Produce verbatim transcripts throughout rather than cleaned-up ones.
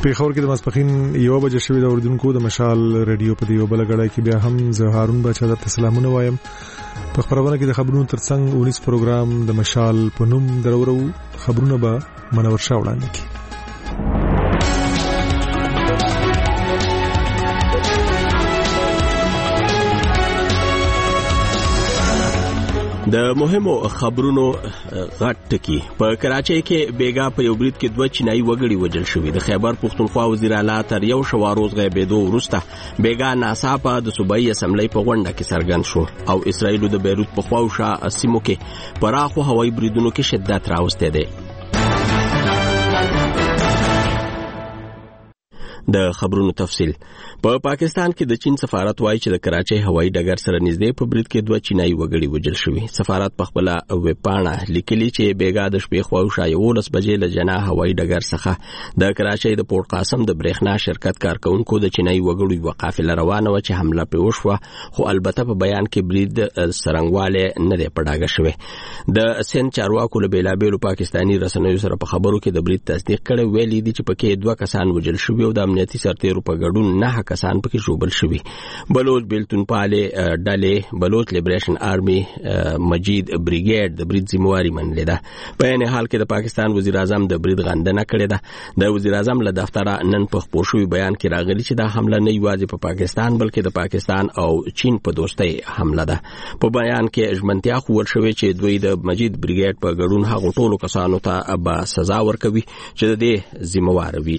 پیښور کې د ماسپخین یو بجې شوې د اوریدونکو د مشال ریډیو په دیو بل غړای کې بیا هم زه هارون بچا درته سلامونه وایم. په خبرونه کې د خبرونو ترڅنګ اونیس پروګرام د مشال په نوم درورو خبرونه به منور شاه وړاندې کړي. د مهمو خبرونو غټ ټکی په کراچۍ کې بیګا په یو برید کې دوه چینایي وګړي وژل شوي. د خیبر پښتونخوا وزیر اعلی تر یو شوا روز غیبېدو وروسته بیګا ناڅاپه د صوبایي اسمبلی په غونډه کې څرګند شو او اسرائیلو د بیروت په خواوشا سیمو کې پراخو هوایي بریدونو کې شدت راوستی دی. د خبرونو تفصیل. په پاکستان کې د چین سفارت وایي چې د کراچۍ هوایي ډګر سره نږدې په برید کې دوه چینایي وګړي وژل شوي. سفارت په خپل ویبپاڼه لیکلي چې بیګا د شپې خواوشا یولس بجې له جنا هوایي ډګر څخه د کراچۍ د پورت قاسم د برېښنا شرکت کارکونکو د چینایي وګړو یوه قافله روانه وه چې حمله پرې وشوه، خو البته په بیان کې برید څرنګوالی نه دی په ډاګه شوی. د سند چارواکو له بېلابېلو پاکستاني رسنیو سره په خبرو کې د برید تصدیق کړی. ویلي دي چې پکې دوه کسان وژل شوي او د امنیتي سرتیرو په ګډون نه کسان پکې ژوبل شوي. بلوچ بیلتونپالې ډلې بلوچ لیبریشن آرمي مجید بریګیډ د برید ذمہواري منلې ده. په عین حال کې د پاکستان وزیر اعظم د برید غندنه کړې ده. د وزیر اعظم له دفتره نن په خپور شوي بیان کې راغلي چې دا حمله نه یوازې په پاکستان بلکې د پاکستان او چین په دوستۍ حمله ده. په بیان کې ژمنتیا ښوول شوې چې دوی د مجید بریګیډ په ګډون هغو ټولو کسانو ته به سزا ورکوي چې د دې ذمہوار وي.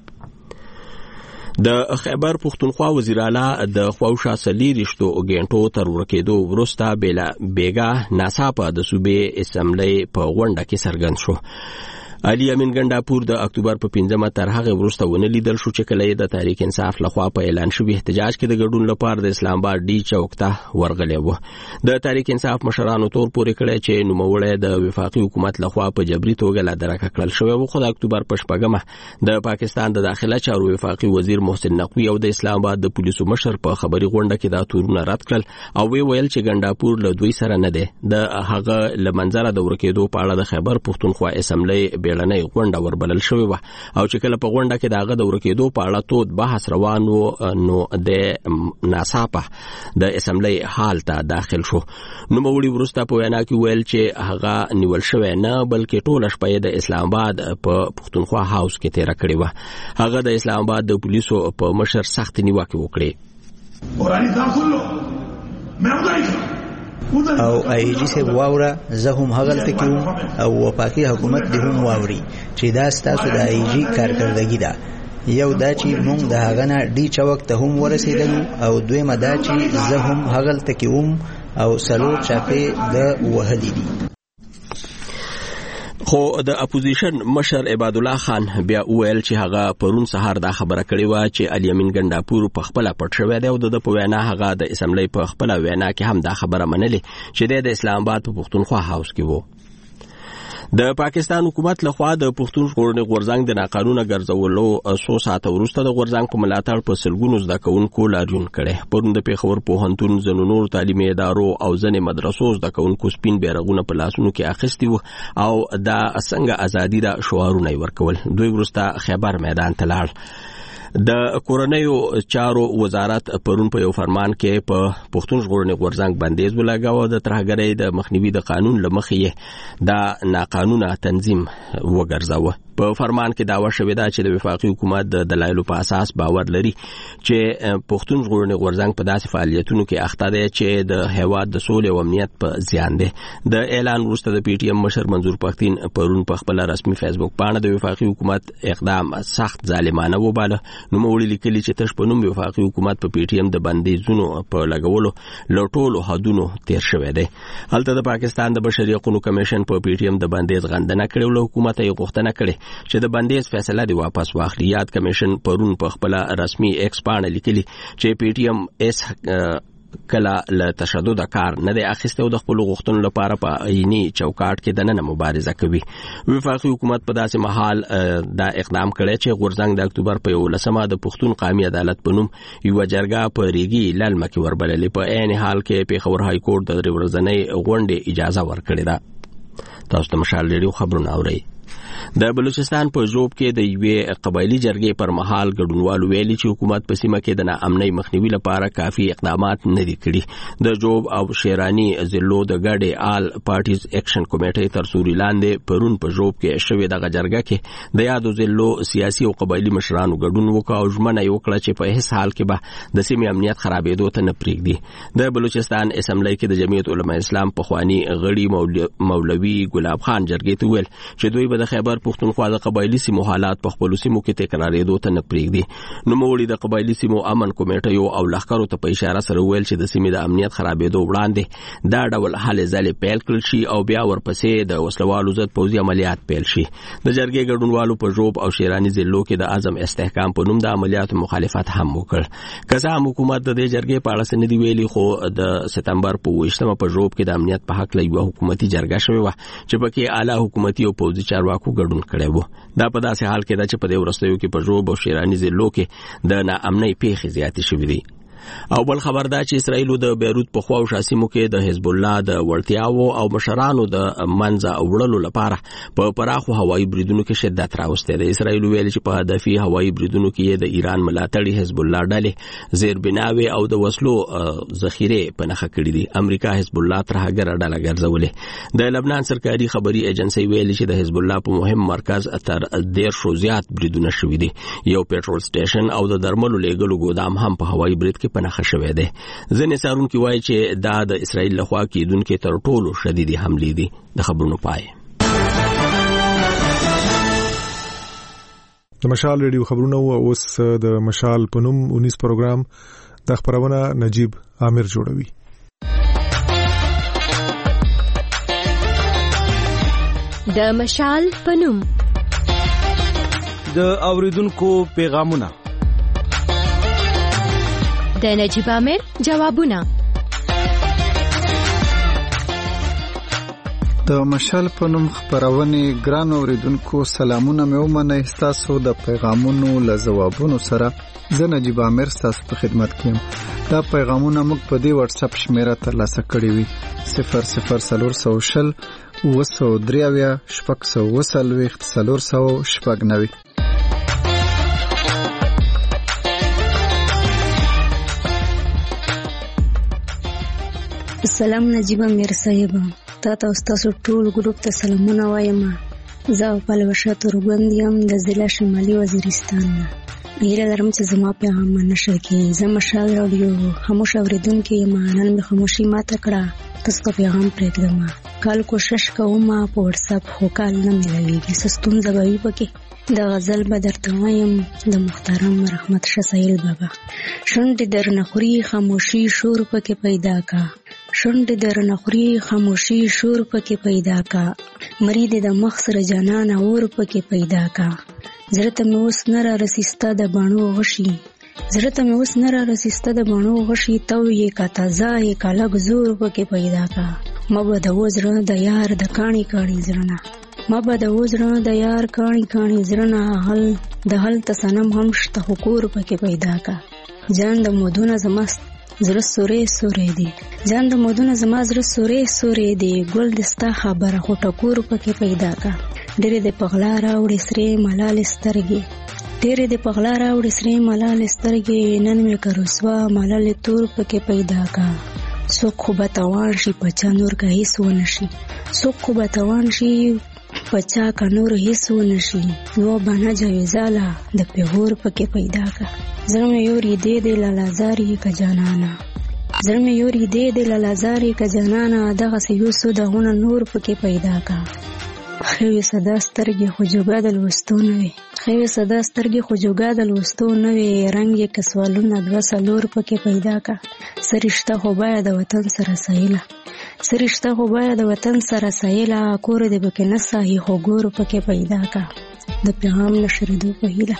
د خیبر پښتونخوا وزیر اعلی د خواوشا څلېرویشتو غنټو تر ورکېدو وروسته بیګا ناڅاپه د صوبې اسمبلی په غونډه کې څرګند شو. علي امین ګنډاپور د اکتوبر په پنځمه تر هغه وروسته ونه لیدل شو چې کله د تحریک انصاف لخوا په اعلان شوی احتجاج کې د ګډون لپاره د اسلام آباد ډي چوک ته ورغلی و. د تحریک انصاف مشرانو تور پورې کړی چې نوموړی د وفاقي حکومت لخوا په جبري توګه له درکه کړل شوی و، خو د اکتوبر په شپږمه د پاکستان د داخله چارو وفاقي وزیر محسن نقوي او د اسلام آباد د پولیسو مشر په خبري غونډه کې دا تورونه رد کړل او وی ویل چې ګنډاپور له دوی سره نه دی. د هغه له منځره د ورکېدو په اړه د خیبر پښتونخوا اسمبلی بیړنۍ غونډه وربلل شوې وه او چې کله په غونډه کې د هغه د ورکېدو په اړه تود بحث روان و نو د ناڅاپه د اسمبلی حال ته داخل شو. نوموړي وروسته په وینا کې ویل چې هغه نیول شوی نه بلکې ټوله شپه یې د اسلام آباد په پښتونخوا هاوس کې تېره کړې وه. هغه د اسلام آباد د پولیسو په مشر سخت نیوکې وکړې او ایجی سے واوره زه هم هغلته کوم او وفاقي حکومت دې هم واوري چې دا ستاسو د ایجی کارکردګي ده. یو دا چې موږ د هغه نه ډي چوک ته هم ورسېدلو او دویمه دا چې زه هم هغلته کوم او څلور چاپې د وهلي دي. خو د اپوزیشن مشر عباد الله خان بیا ویل چې هغه پرون سهار دا خبره کړې و چې علي امین ګنډاپور په خپل پټ شوی دی او د په وینا هغه د اسمبلی په خپل وینا کې هم دا خبره منلې چې د اسلام آباد په پښتونخوا هاوس کې وو. د پاکستان حکومت لخوا د پښتون ژغورنې غورځنګ د ناقانونه ګرځولو څو ساعته وروسته د غورځنګ په ملاتړ په سلګونو زده کوونکو لاریون کړی. پرون د پېښور پوهنتون ځینو نورو تعلیمي ادارو او ځینې مدرسو زده کوونکو سپین بیرغونه په لاسونو کې اخیستي وو او دا څنګه ازادي ده شعارونه یې ورکول. دوی وروسته خیبر میدان ته لاړ. د کورنیو چارو وزارت پرون په یو فرمان کې په پښتون ژغورنې غورځنګ بندیز ولګاوه. د ترهګرۍ د مخنیوي د قانون له مخې دا ناقانونه تنظیم وګرځاوه. په فرمان کې داوا شوې ده چې د وفاقي حکومت د دلایلو په اساس باور لري چې پښتون ژغورنې غورځنګ په داسې فعالیتونو کې اخته دی چې د هیواد د سولې او امنیت په زیان دی. د اعلان وروسته د پی ټی ایم مشر منظور پښتین پرون په خپل رسمي فیسبوک باندې د وفاقي حکومت اقدام سخت ظالمانه وباله. نوموړي لیکلي چې تش په نوم وفاقي حکومت په پی ټی ایم د بندیزونو په لګولو له ټولو حدونو تیر شوی دی. هلته د پاکستان د بشري حقوقو کمیشن په پی ټی ایم د بندیز غندنه کړې او له حکومت یې غوښتنه کړې چې د بندیز فیصله دی واپس واخلي. یاد کمیشن پرون په خپل رسمي ایکس باندې لیکلي چې پی ټی ایم اس کله له تشدد کار نه دی اخیسته او د خپل غوښتنو لپاره په عیني چوکاټ کې د نن مبارزه کوي. وفاقي حکومت په داسې محال دا اقدام کړی چې غورځنګ د اکتوبر په یولسمه د پښتون قومي عدالت په نوم یو جرګه په ریګي للمه کې وربللې. په عین حال کې پېښور های کورټ د درې ورځنۍ غونډې اجازه ورکړې ده. تاسو د مشال ریډیو خبرونه اورئ. د بلوچستان په جوب کې د یوې قبایلی جرګې پر مهال ګډونوالو ویلي چې حکومت په سیمه کې د ناامنۍ مخنیوي لپاره کافي اقدامات نه دي کړي. د جوب او شیرانی ضلعو د ګډې آل پارټیز اکشن کمیټې تر سوري لاندې پرون په جوب کې شوې دغه جرګه کې د یادو ضلعو سیاسي او قبایلی مشرانو ګډون وکړ او ژمنه یې وکړه چې په هیڅ حال کې به د سیمې امنیت خرابېدو ته نه پرېږدي. د بلوچستان اسمبلی کې د جمعیت علماء اسلام پخوانی غړي مولوي ګلاب خان جرګې ته ویل چې دوی به د خیبر پښتونخوا د قبایلی سیمو حالات په خپلو سیمو کې تکرارېدو ته نه پرېږدي. نوموړي د قبایلی سیمو امن کمیټیو او لښکرو ته په اشاره سره ویل چې د سیمې د امنیت خرابېدو وړاندې دا ډول هلې ځلې پیل کړل شي او بیا ورپسې د وسلوالو ضد پوځي عملیات پیل شي. د جرګې ګډونوالو په ژوب او شیرانی ضلعو کې د عزم استحکام په نوم د عملیاتو مخالفت هم وکړ. که څه هم حکومت د دې جرګې په اړه څه نه دي ویلي، خو د سپتمبر په اوویشتمه په ژوب کې د امنیت په حق له یوه حکومتي جرګه شوې وه چې پکې اعلی حکومتي او پوځي چارواکو ګډون کړی و. دا په داسې حال کې ده چې په دې وروستیو کې په ژوب او شیرانی ضلعو کې د ناامنۍ پیښې زیاتې شوې دي. او بل خبر دا چې اسرائیل د بیروت په خوا او شاسیمو کې د حزب الله د وړتیاو او مشرانو د منځه وړلو لپاره په پراخو هوایي بریدونو کې شدت راوستی دی. اسرائیل ویل چې په هدفي هوایي بریدونو کې د ایران ملاتړي حزب الله ډلې زیربناوي او د وسلو ذخیره په نښه کړې دي. امریکا حزب الله تر هغه ډله ګرځولې. د لبنان سرکاري خبري ایجنسی ویل چې د حزب الله په مهم مرکز تر ډیر شو زیات بریدونه شوي دي. یو پېټرول سټیشن او د درملو لیږلو ګودام هم په هوایي برید کې پنهخه شوی دی. ځینې څارونکي وایي چې دا د اسرائیل لخوا کېدونکې تر ټولو شدیدې حملې دي. د خبرونو پای. د مشال ریډیو خبرونه او اوس د مشال په نوم اونیس پروګرام د خبرونه نجیب عامر جوړوي. د مشال په نوم د اوریدونکو پیغامونه، د نجیب عامر جوابونه. د مشال په نوم خبرونه ګران اوریدونکو سلامونه مې ومنه. تاسو د پیغامونو له جوابونو سره زه نجیب عامر تاسو په خدمت کې یم. دا پیغامونه موږ په دې واتس اپ شمیره ترلاسه کړی وي صفر صفر څلور سو شل اوه سو درې اویا شپږ سو اوه څلوېښت څلور سو شپږ نوي. سلام نجیب عامر صاحب، تا ته تاسو ټول ګروپ ته سلامونه وایم. زه پلوشه تورګوند یم د ضلع شمالي وزیرستان نه. هیله لرم چې زما پیغام منشل کې. زه مشال راډیو خاموش اوریدونکې یم. نن مې خاموشي ماته کړه، تاسو ته پیغام پرېږدم. کال کوشش کوم په واتس اپ خو کال نه ملويږي، څه ستونزه به وي پکې. د غزل به درته وایم د محترم رحمت شاه سایل بابا. شونډې درنه خوري خاموشي شور پکې پیدا کا، شونډې درنه خوري خاموشي شور پکې پیدا کا، مرید د مخ سره جانان اور پکې پیدا کا. زړه ته مې اوس نه را رسیسته د باڼو غشي، زړه ته مې اوس نه را رسیسته د باڼو غشي. تو یې کا تازه یې کا لږ زور پکې پیدا کا. ما به د وزړه د یار د کاڼي کاڼي زړه ما به د وزړه د یار کاڼي کاڼي زړه حل د حل تصنم هم شته حکور پکې پیدا کا. جان د مودونه زمست زړه سورې سورې دی، جان د مودونه زما زړه سورې سورې دی. ګل دستا خبره خو ټکور پکې پیدا کا. ډېرې د پغلا راوړې سرې ملالې سترګې، ډېرې د پغلا راوړې سرې ملالې سترګې. نن مې که رسوا ملالې تور پکې پیدا کا. څوک خو به توان شي په چا نور که هیڅ ونه شي، څوک خو به توان شي په چا که نور هیڅ ونه شي. یوه بانه جویزاله د پیغور پکې پیدا کا. زړه مې یوري دې دې لالازاري که جانانا، زړه مې یوري دې دې لالازاري که جانانا. دغسې یو څو دغونه نور پکې پیدا کا. خیوې صدا سترګې خو جوګه د لوستو نه وي، خیوې صدا سترګې خو جوګه د لوستو نه وي. رنګ یې که سوالونه دوه څلور پکې پیدا کا. څه رشته خو باید د وطن سره سایله، څه رشته خو باید د وطن سره سایله. کور دې پکې نه ساهي خو ګور پکې پیدا کا. د پیغام نشریدو په هیله.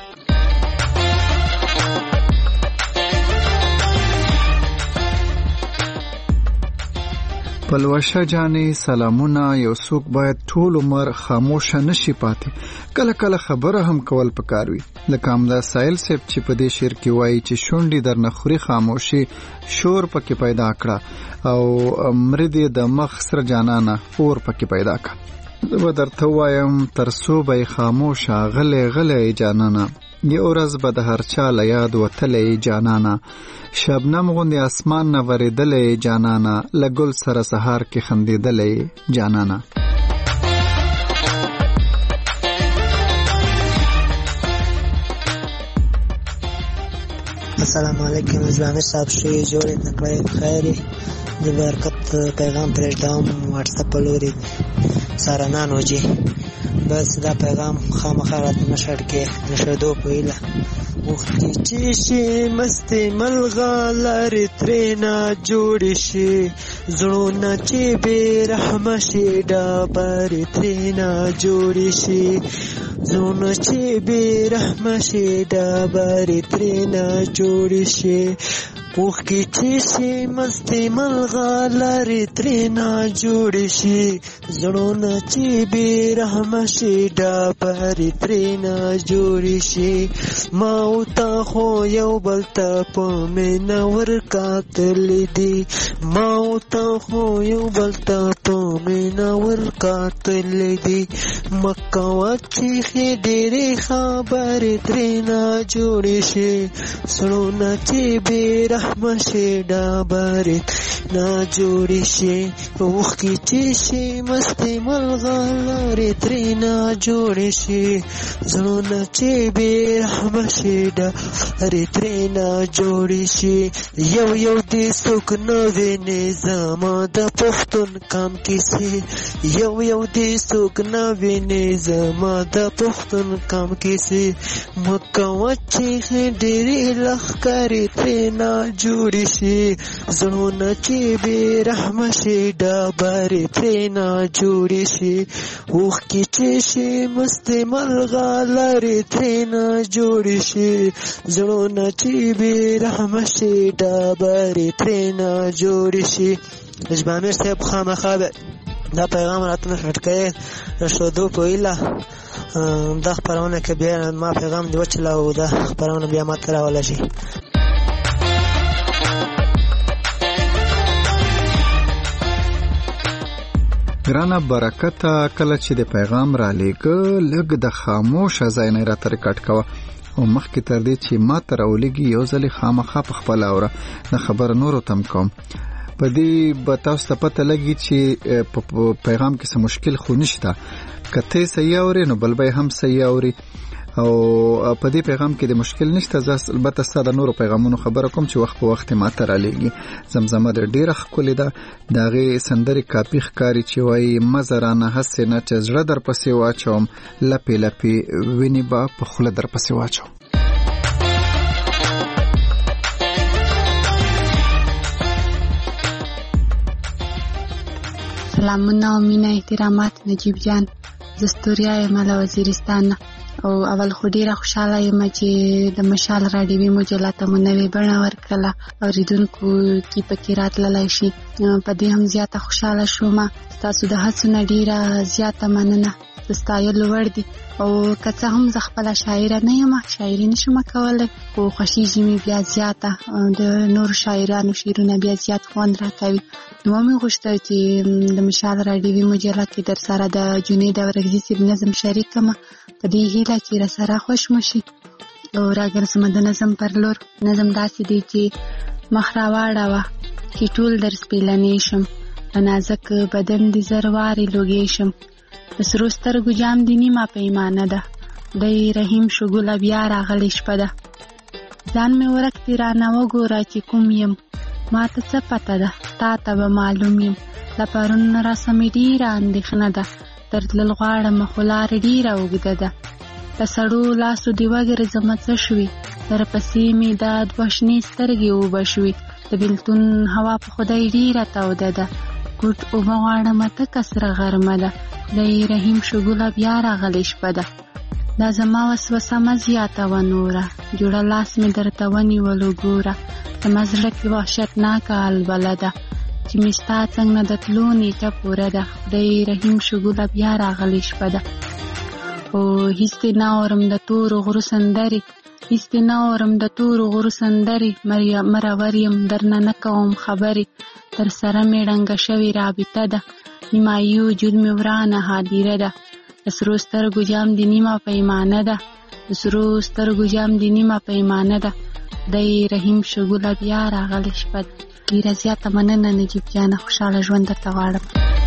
پلوشه جانې سلامونه. یو څوک باید ټول عمر خاموش نشي پاتې، کله کله خبره هم کول پکار وي. لکه همدا سایل صاحب چې په دې شعر کې وایي چې شونډې درنه خوري خاموشي شور پکې پیدا کړه او مرید د مخ سره جانانه اور پکې پیدا کړه. زه به درته وایم تر څو به خاموشه غلی غلی جانانه یو ورځ به د هر چا له یاد وتلی جانانه شبنم غوندې اسمان نه ورېدلی جانانه له ګل سره سهار کې خندېدلی جانانه. السلام علیکم ځواني صاحب شوی جوړې تکړه خیرې د برکت پیغام پرېږدم واتساپ په لوري سارنانو جي بس دا پیغام خامخا راته مشر کې نشدو په ایله وختي چې شي مستې ملغلرې ترېنه جوړې شي زړونه چې بې رحمه شي ډبرې ترېنه جوړې شي زړونه چې بې رحمه شي ډبرې ترېنه جوړې شي اوښکې چې شي مستې ملغلرې ترېنه جوړې شي زړونه چې بې رحمه شي ډبرې ترېنه جوړې شي ما او تا خو یو بل ته په مینه ورکاتلې دي ما او تا خو یو بل ته په مینه ورکاتلې دي مه کوه چې ښې ډېرې خبرې ترېنه جوړې شي زړونه چې بې رحمه شي ډبرې نه جوړې شي اوښکې چې شي مستې ملغلرې ترېنه جوړې شي زړونه چې بې رحمه شي ډبرې ترېنه جوړې شي یو یو دې څوک نه ویني زما د پښتون قام کیسې یو یو دې څوک نه ویني زما د پښتون قام کیسې مه کوه چې ډېرې لښکرې ترېنه جوړې شي زړونه چې بې رحمه شي ډبرې ترېنه جوړې شي اوښکې چې شي مستې ملغلرې ترېنه جوړې شي زړونه چې بې رحمه شي ډبرې ترېنه جوړې شي. اجبامیر صاحب خامخا دا پیغام راته نشر کوي رسېدو په ایله دا خپرونه کې بیا ما پیغام دی وچلا او دا خپرونه بیا ما ته راوله شي. ګرانه برکته کله چې د پیغام را لېږه لږ د خاموشه ځای نه راته ریکارډ کوه او مخکې تر دې چې ما ته راولېږي یو ځلې خامخا په خپله اوره د خبره نورو ته هم کوم په دې به تاسو ته پته لګي چې په پیغام کې څه مشکل خو نشته که ته یې صحیح اورې نو بل به یې هم صحیح اوري او په دې پیغام کې د مشکل نشته زه البته ستا د نورو پیغامونو خبره کوم چې وخت په وخت ما ته رالیږي زمزمه در ډېره ښکلې ده د هغې سندرې کاپي ښکاري چې وایي مزه رانه هسې نه چې زړه در پسې واچوم لپې لپې وینې به په خوله در پسې واچوم. سلامونه او مینه احترامات نجیب جان زستوریا یم له وزیرستان او اول خو ډیره خوشاله یم چې د مشال راډیوي مجله ته مو نوې بڼه ورکړله اوریدونکو کې پکې راتللی شي په دې هم زیاته خوشاله شوم ستاسو د هڅو نه ډیره زیاته مننه د ستایلو وړ دي او که څه هم زه خپله شاعره نه یم شاعري نشم کولی خو خوښېږي مې بیا زیاته د نورو شاعرانو شعرونه بیا زیات خوند راکوي نو مې غوښتل چې د مشال راډیوي مجله کې در سره د جنید اورکزي صاحب نظم شریک کړم په دې هیله چې راسره خوښ مو شي او راګرځم د نظم پر لور. نظم داسې دی چې مخ راواړوه چې ټول در سپېلنې شم په نازک بدن دې زر وارې لوګې شم د سرو سترګو جام دې نیمه پیمانه ده دی رحیم شګوله بیا راغلی شپه ده ځان مې ورک دې رانه وګوره چې کوم یم ما ته څه پته ده تا ته به معلوم یم له پرون راسه مې ډېره اندېښنه ده تر تلل غواړم خو لاره ډېره اوږده ده د سړو لاسو دې وګرځمه څه شوي درپسې مې دا دوه شنې سترګې اوبه شوي د بېلتون هوا په خدای ډېره توده ده ګوټ اوبه غواړمه تکه سره غرمه ده دی رحیم شګوله بیا راغلی شپه ده دا زما وسوسه مه زیاتوه نوره جوړه لاس مې درته ونیولو ګوره زما زړه کې وحشتناکه البله ده چې مې ستا څنګ نه د تلو نیټه پوره ده دی رحیم شګوله بیا راغلی شپه ده او هېڅ دې نه اورم د تورو غرو سندرې هېڅ دې نه اورم د تورو غرو سندرې مرور یم درنه نه کوم خبرې تر سره مې ړنګه شوې رابطه ده نیمایي وجود مې ورانه هادیره ده د سرو سترګو جام د نیمه پیمانه ده د سرو سترګو جام د نیمه پیمانه ده دی رحیم شګوله بیا راغلی شپه ډېره زیاته مننه نجیب جانه خوشحاله ژوند درته غواړم.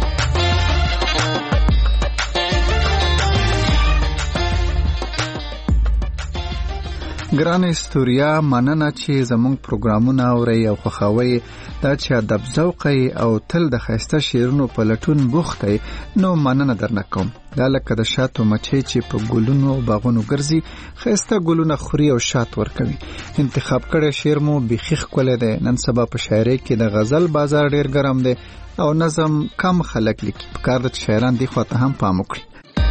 ګران استوریا مننه چې زموږ پروګرامونه اورئ او خوښوئ دا چې ادب ذوقئ او تل د ښایسته شعرونو په لټون بوخت یئ نو مننه درنه کوم. دا لکه د شاتو مچۍ چې په ګلونو او باغونو ګرځي ښایسته ګلونه خوري او شات ورکوي. انتخاب کړی شعر مو بیخي ښکلی دی. نن سبا په شاعرۍ کې د غزل بازار ډېر ګرم دی او نظم کم خلک لیکي. پکار ده چې شاعران دې خوا ته هم پام وکړي.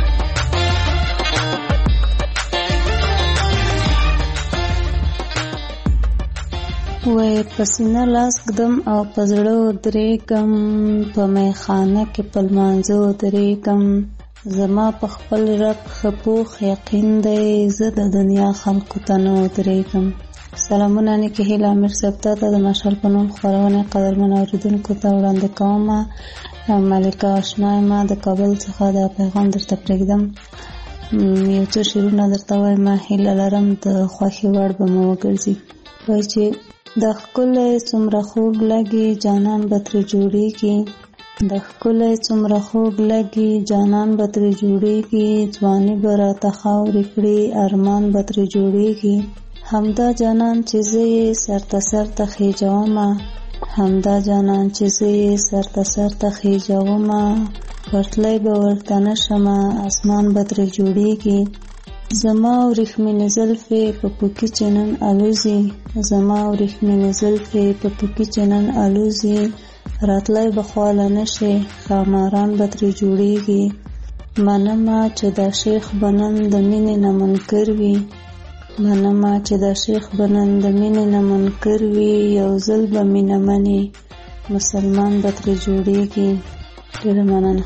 وای پسینه لاس ګدم او پزړه درېږم په میخانه کې په لمانځه درېږم زما په خپل رب ښه پوخ یقین دی زه د دنیا خلقو ته نه ودرېږم. سلامونه نیکې هیله امیر صاحب ته د مشال په نوم خپرونې قدرمن اورېدونکو ته وړاندې کومه. ملکه اشنا یم د کابل څخه دا پیغام درته پرېږدم. یو څه شعرونه درته وایم هیله لرم د خوښې وړ به مو وګرځي. وایي چې د ښکلی څومره خوږ لګي جانان به ترې جوړېږي د ښکلی څومره خوږ لګي جانان به ترې جوړېږي ځواني به راته خاورې کړي ارمان به ترې جوړېږي همدا جانان چې زه یې سر ته سر ته خېجومه همدا جانان چې زه یې سر ته سر ته خېجومه ورتلی به ورته نه شمه اسمان به ترې جوړېږي زما وریښمینې زلفې په پوکي چې نن الوزي زما وریښمینې زلفې په پوکي چې نن الوزي راتلی به خواله نشي ښاماران به ترې جوړېږي منمه چې دا شیخ به نن د مینې نه منکر وي منمه چې دا شیخ به نن د مینې نه منکر وي یو ځل به مینه مني مسلمان به ترې جوړېږي. ډېره مننه.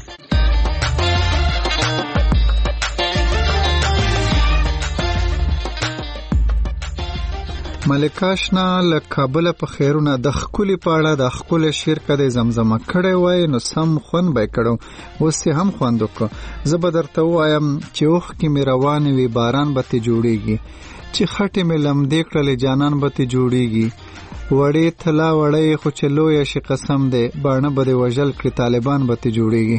ملکه اشنا له کابله په خیرونه د ښکلي په اړه د ښکلی شعر کدی زمزمه کړی وای نو سم خوند به یې کړو اوس یې هم خوند وکړو. زه به درته ووایم چې اوښکې مې روانې وي باران به ترې جوړېږي چې خټې مې لمدې کړلې جانان به ترې جوړېږي وړې تلا وړی خو چې لویه شي قسم دی باڼه به دې وژل کړي طالبان به ترې جوړېږي.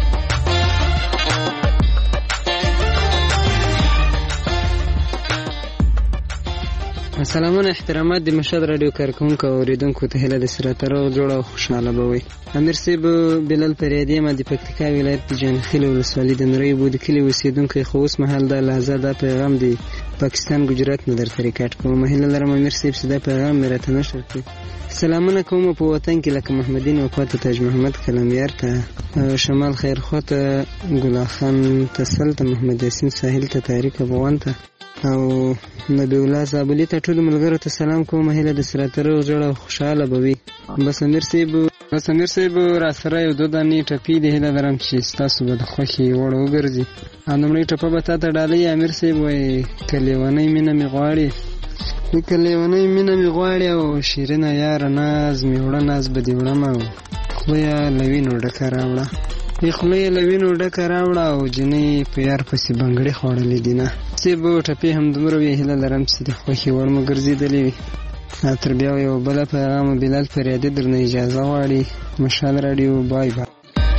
سلامونه احترامات د مشهد رادیو کارکونکو او اوریدونکو ته هیله د سره تر جوړ او خوشاله بوي. امیر صاحب بلال فریادی ما د پکتیکا ولایت د جانخیل ولسوالۍ د نری بود کلی اوسیدونکو خو اوس مهال د لحظه د پیغام دی پاکستان ګجرات نه در طریقات کوم مهله لرم امیر صاحب سده پیغام مرته نشر کړ. سلامونه کوم په وطن کې لکه محمدین وفات تاج محمد کلمیار ته شمال خیر خو ته ګل خان تسل ته محمد یاسین ساحل ته تاریخ افغان ته او نبی الله زابلی ته ټول ملګرو ته سلام کوم هیله د سره تر جوړه خوشاله بوي. بس امیر صاحب بس امیر صاحب را سره یو دوه دانی ټپی دی هیله درم چې تاسو به د خوخي وړ وګرځي. انمړي ټپه به تاسو ډالۍ امیر صاحب وای کلیوانې مینه می غواړي کلیوانې مینه می غواړي او شیرینه یار ناز می وړه ناز بدی وړم او خو یا لوینو ډکه راوړه ای خلې لوینو ډکه راوړه او جنې په یار پسې بنګړې خوړلې دینه چې به ټپې هم دومره وی هله لرم چې د خوخي وړ مو ګرځېدلې وي. تر بیا یو بل پیغام بلال فریادی درنه اجازه غواړي. مشال رادیو بای بای.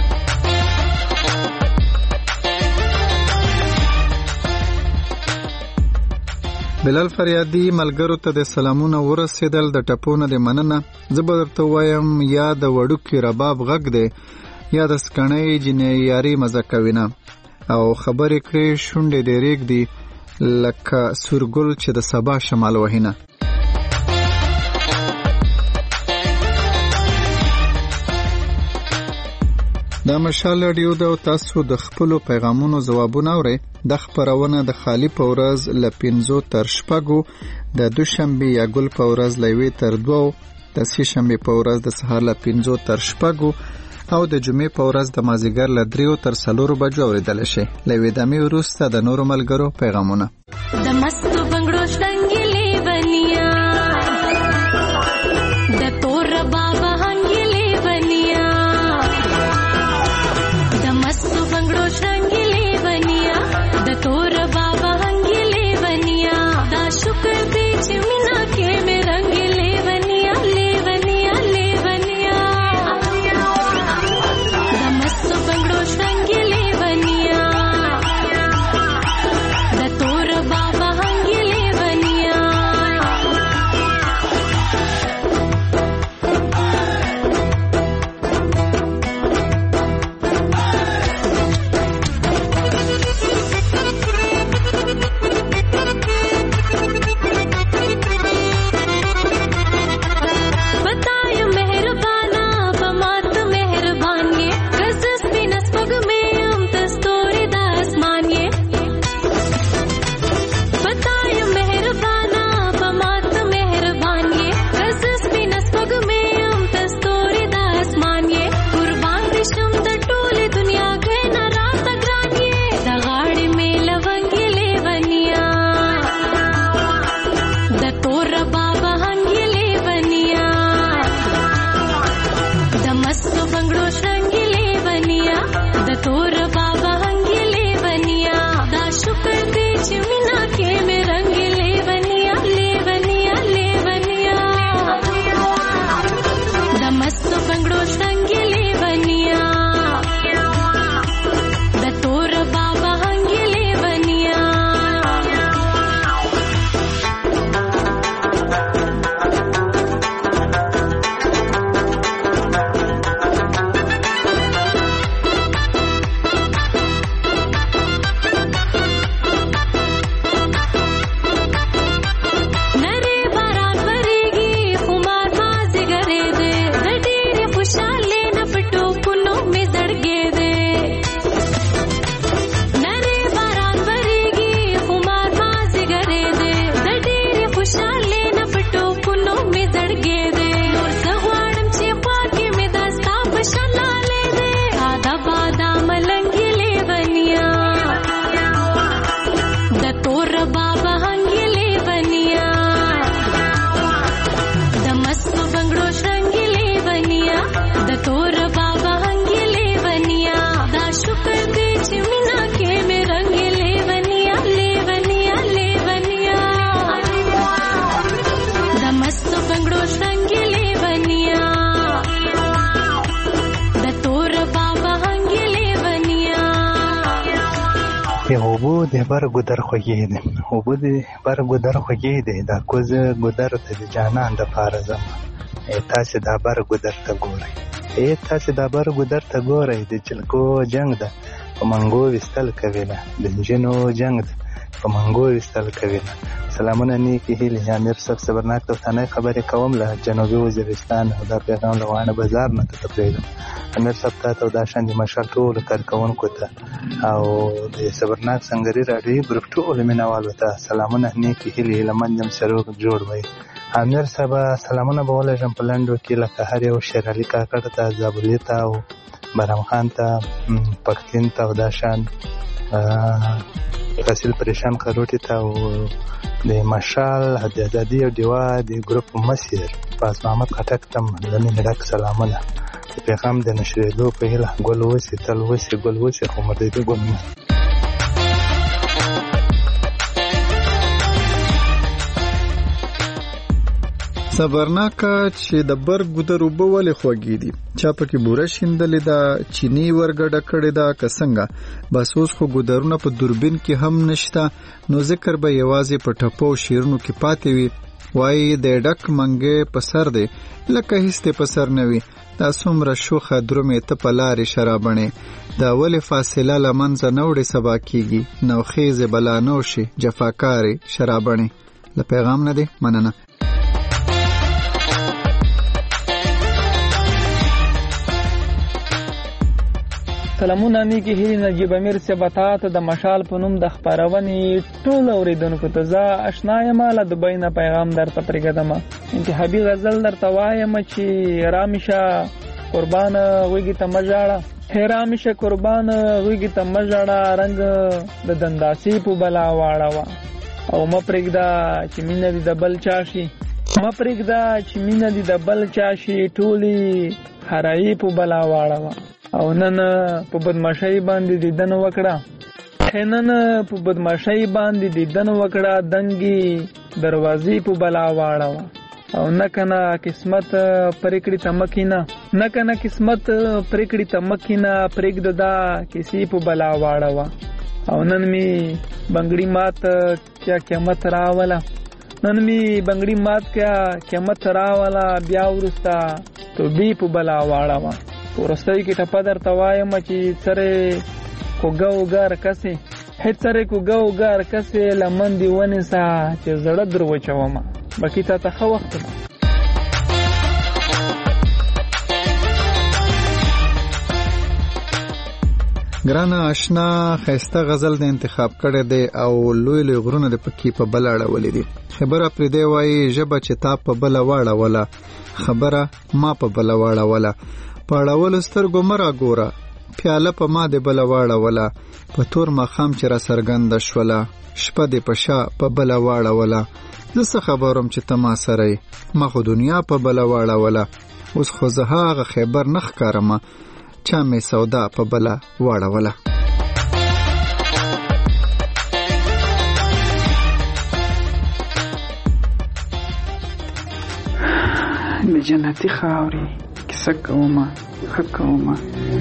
بلال فریادی ملګرو ته د سلامونه ورسېدل د ټپونه د مننه. زه به درته وایم یا د وړوکي رباب غږ دی یا د سکڼۍ جنې یاري مزه کوي نه او خبرې کړې شونډې دې ریږدي لکه سورګل چې د سبا شمال وهینه. دا مشال رادیو د تاسو د خپلو پیغامونو ځوابونه اورئ. د خبرونه د خالی په ورځ ل پنځو تر شپږو د دوشنبه یا ګل په ورځ لوي تر دوو د سې شنبه په ورځ د سهار ل پنځو تر شپږو او د جمعې په ورځ د مازیګر ل دریو تر څلورو بجو اوریدل شي. لوي د می وروسته د نورو ملګرو پیغامونه د مستو بنگړو شتنګلې بنیا د تور بابا هنګلې بنیا د تور بابا هنګلې ونیا دا شکر دې چې مینا کې مې رنگلې ونیا لې ونیا لې ونیا د مست بنگړو شنګلې ونیا د تور بابا هنګلې ونیا یو بو د بر ګدر خوږې دي او بو د بر ګدر خوږې دي دا کوز ګدر ته د جانان د فارزم تاسو دا بر ګدر ته ګورئ ای تاسو دا بر ګدر ته ګورئ د چلکو جنگ ده په منګو وستل کوي نه د جنو جنگ ده په منګو وستل کوي نه سلامونه نیکی هیله امیر صاحب صبرناک ته تنه خبرې کوم له جنوبي وزیرستان او دا پیغام لوانه بازار نه ته پریږدم امیر صاحب ته دا شان دي مشال ټول کارکونکو ته او د صبرناک سنگری راډیو ګروپ ټول مینوالو ته سلامونه نیکی هیله لمنځم سره جوړ وي امیر صاحب سلامونه به ولېږم په لنډو کې لکه هر یو شیرعلي کاکړ ته زابلي ته او برام خان ته پښتین ته او دا شان تحصیل پریشان خروټي ته او د مشال د ازادي او دیوا د ګروپ مسیر پاس محمد خټک ته لنی ډک سلامونه پیغام د نشریدو په هله ګل وسی تل وسی ګل وسی خو مده دې ګل نه صبرناک چې د بر ګدر وب ولې خوږی دي چا پکې بوره شیندلې دا چینی ورګډه کړې دا کسنګه بس اوس خو ګدرونه په دوربین کې هم نشته نو ذکر به یوازې په ټپو شیرونو کې پاتې وي وای د ډک منګې په سر دی لکه هیڅ په سر نه وي دا څومره شوخه درومې ته په لارې شرابنې دا ولې فاصله لمنځه نه وړې سبا کېږي نوخیزې بلا نوشي جفاکارې شرابنې له پیغام نه دی مننه سلامونه نیکی هیلی نجیب امیر سے بتات د مشال په نوم د خبرونې ټول اوریدونکو ته زه آشنا یم له دوبۍ نه پیغام درته پرېږدم انتخابي غزل درته وایم چې رامیشه قربان وږي ته مژاړه هې رامیشه قربان وږي ته مژاړه رنګ د دنداسي په بلا واړوه او مه پرېږده چې مینه دې د بل چا شي مه پرېږده چې مینه دې د بل چا شي ټولې هرایي په بلا واړوه او نن په بدمعشۍ باندې دیدن وکړه نن په بدمعشۍ باندې دیدن وکړه دنګي دروازې په بلا واړوه او نه کنه قسمت پرېکړې ته مکینه نه کنه قسمت پرېکړې ته مکینه پرېږده دا کیسې په بلا واړوه او نن می بنګړي مات کیا قیامت راوله نن می بنګړي مات کیا قیامت راوله بیا ورسته توبې په بلا واړوه ورستای کې ټپه درته وایم چې سره کوګه وګار کسې هیڅ سره کوګه وګار کسې لمن دی ونیسه چې زړه در وچومه باقي تا ته ښه وخت ګرانه آشنا خیسته غزل د انتخاب کړی دی او لوی لوی غرونه د پکې په بل اړولې دي خبره پرې دی وایي ژبه چې تا په بله واړوله خبره ما په بله واړوله په اړولو سترګو مه راګوره پیاله په ما دې بله واړوله په تور ماښام چې را څرګنده شوله شپه دې په شا په بله واړوله زه څه خبروم چې ته ما سره یې ما خو دنیا په بله واړوله اوس خو زه هغه خیبر نه ښکارمه چا مې سودا په بله واړوله د جنتي خاورې کیسه کومه ښه کومه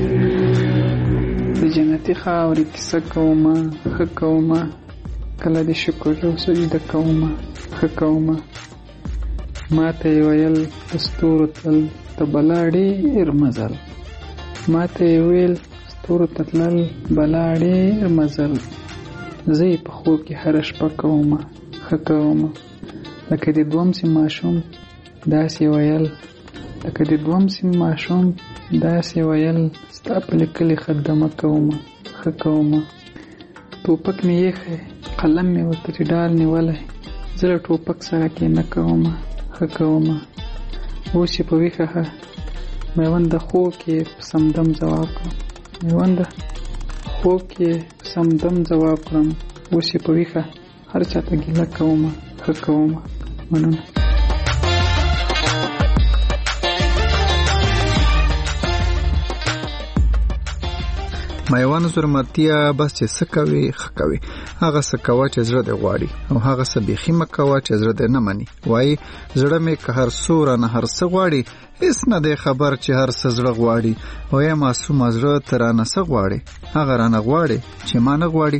د جنتي خاورې کیسه کومه ښه کومه کله د شکر او سجده کومه ښه کومه ما ته یې ویل د ستورو تل ته بلا ډېر مزل ما ته یې ویل ستورو ته تلل بلا ډېر مزل زه یې په خوب کې هره شپه کومه ښه کومه لکه د دوم سي ماشوم داسې ویل لکه د دوم سیم ماشوم داسې ویل ستا په لیکلې خدمه کومه ښه کومه ټوپک مې ایښی قلم مې ورته ډال نیولی زه له ټوپک سره کینه کومه ښه کومه اوس یې په ویښه ښه میونده خوب کې په سمدم ځواب کړم میونده خوب کې په سمدم ځواب کړم اوس یې په ویښه هر چا ته ګیله کومه ښه کومه مننه میوان زرمتیا بس چې څه کوي ښه کوي، هغه څه کوه چې زړه دې غواړي او هغه څه بیخي مه کوه چې زړه دې نه مني. وایي زړه مې که هر څو رانه هر څه غواړي، هېڅ نه دی خبر چې هر څه زړه غواړي. وایه معصومه زړه ته رانه څه غواړي، هغه رانه غواړي چې ما نه غواړي.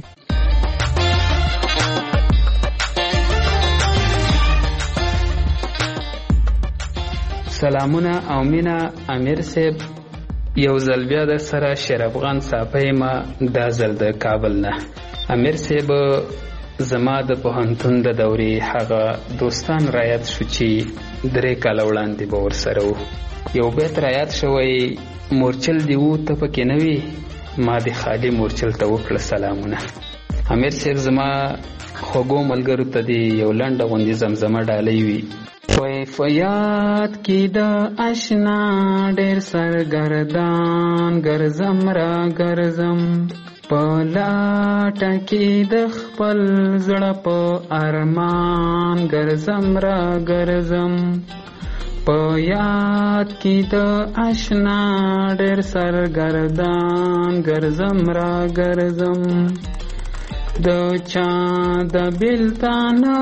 سلامونه او مینا امیر صاحب، یو ځل بیا در سره شیر افغان صافی ما دا ځل د کابل نه. امیر صاحب زما د پوهنتون د دورې هغه دوستان رایاد شو چې درې کاله وړاندې به ورسره وو. یو بیت رایاد شوی مورچل دی وو ته پکې نه وي، ما د خالي مورچل ته وکړه سلامونه. امیر صاحب زما خوږو ملګرو ته دی یو لنډه غوندې زمزمه ډالۍ وي. وی فیاد کی دا اشنا ډیر سرګردان ګرځم را ګرځم په لاټه کې د خپل زړه په ارمان ګرځم را ګرځم په یاد کې د اشنا ډیر سرګردان ګرځم را ګرځم د چا د بلتانا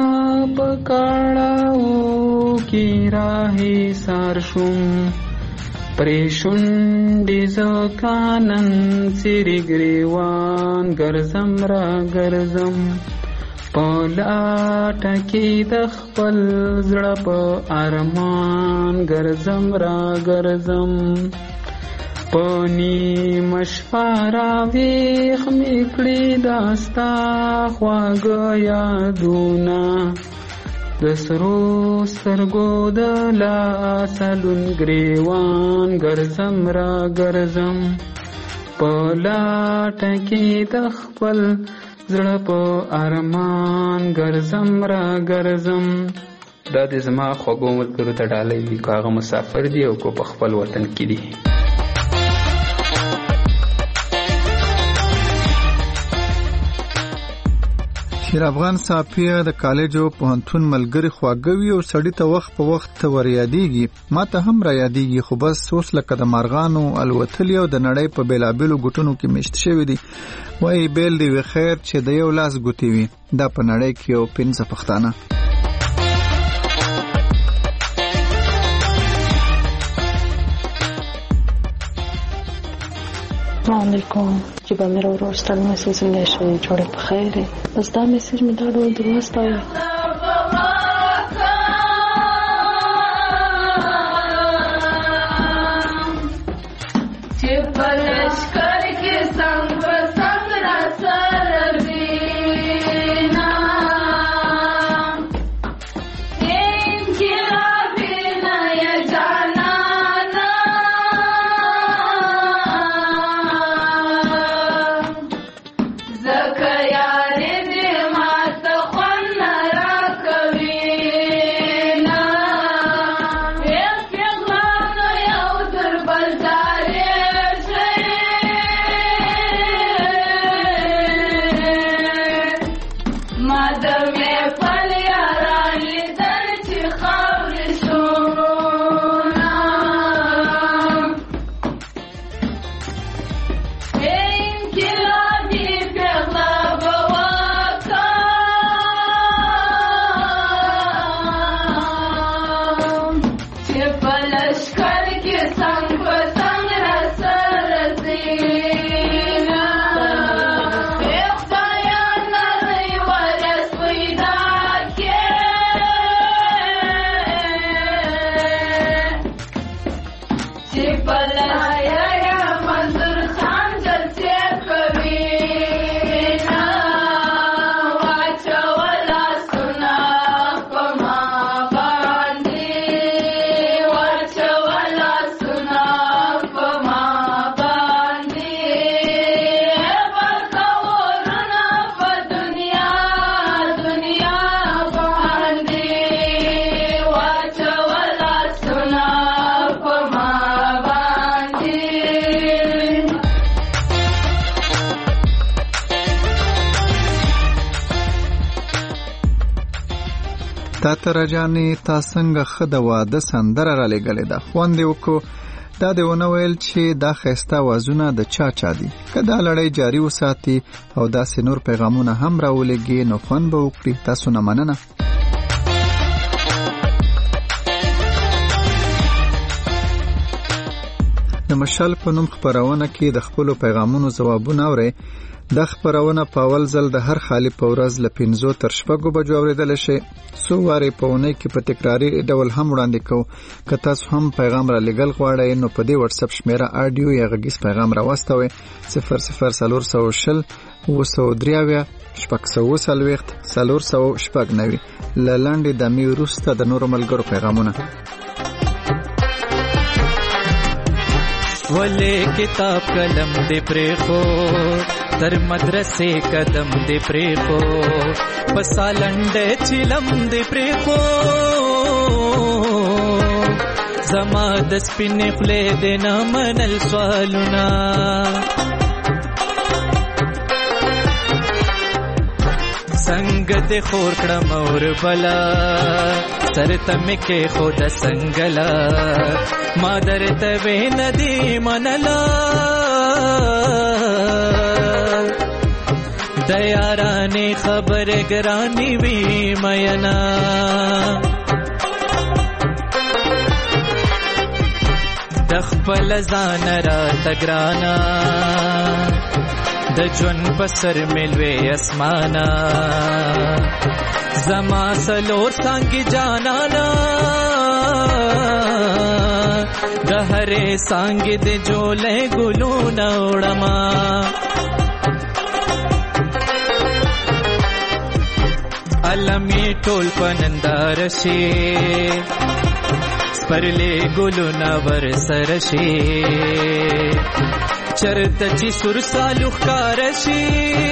پکړاو کی راهی سار شوم پریشونډی زکانن سری گریوان ګرځم را ګرځم په لاټه کې د خپل زړه په ارمان ګرځم را ګرځم پانی مشفارا ویخ میکړی داستا خواږه یادونه د سرو سترګو د لاسلون ګریوان ګرځم را ګرځم په لاټه کې د خپل زړه په ارمان ګرځم را ګرځم. دا د زما خوږو ملګرو ته ډالۍ وي، که هغه مسافر دي او که په خپل وطن کې دي. شیر افغان صافیه د کالج او پوهنتون ملګری خواږوي او سړی ته وخت په وخت ور یادېږي. ما ته هم را یادېږي، خو بس اوس لکه د مارغانو الوتلي او د نړۍ په بېلابېلو ګوټونو کې میشت شوي دي. وایي بیل دی وي خیر چې د یو لاس ګوتې وي، دا په نړۍ کې یو پنځه پښتانه. السلام علیکم. جبا میرا ورور ستاسو میسج څنګه شي؟ جوړه په خیر. بس دا میسج مې دا ډول درواست آیا چې پلش کر کې څنګه څنګه را سره وینا این کې را وینا یا جانا تا ته راجانې تا څنګه ښه د واده سندره را لېږلې ده، خوند یې وکړو. دا دی ونه ویل چې دا ښایسته اوازونه د چا چا دي. که دا لړۍ جاري وساتي او داسې نور پیغامونه هم راولېږي نو خوند به وکړي. تاسو نه مننه. د مشال په نوم خپرونه کې د خپلو پیغامونو ځوابونه اورئ. دا خپرونه په اول ځل د هر خالي په ورځ له پنځو تر شپږو بجو اورېدلی شي. څو وارې په اونۍ کې په تکراري ډول هم وړاندې کوو. که تاسو هم پیغام را لېږل غواړئ نو په دې وټساپ شمېره آډیو یا غږیز پیغام راواستوئ. صفر صفر څلور سوه شل اوه سوه درې اویا شپږ سوه اوه څلوېښت څلور سوه شپږ نوي. له لنډې دمې وروسته د نورو ملګرو پیغامونه. ولې کتاب قلم دې پرېښو تر مدرسې قدم دې پرېښو په سالنډه چلم دې پرېښو زما د سپینې خولې دې نه منل سوالونه څنګه دې خور کړم اور بلا سر ته مې کېښود څنګله ما درته وې نه دې منله د یارانې خبرې ګرانې وي مینا د خپل ځان راته ګرانه د ژوند په سر مې لوی اسمانه زما څلور څانګې جانانه د هرې څانګې د جولې ګلونه وړمه علمې ټول په ننداره شي سپرلې ګلونه ورسره شي چرته چې سور سالو ښکاره شي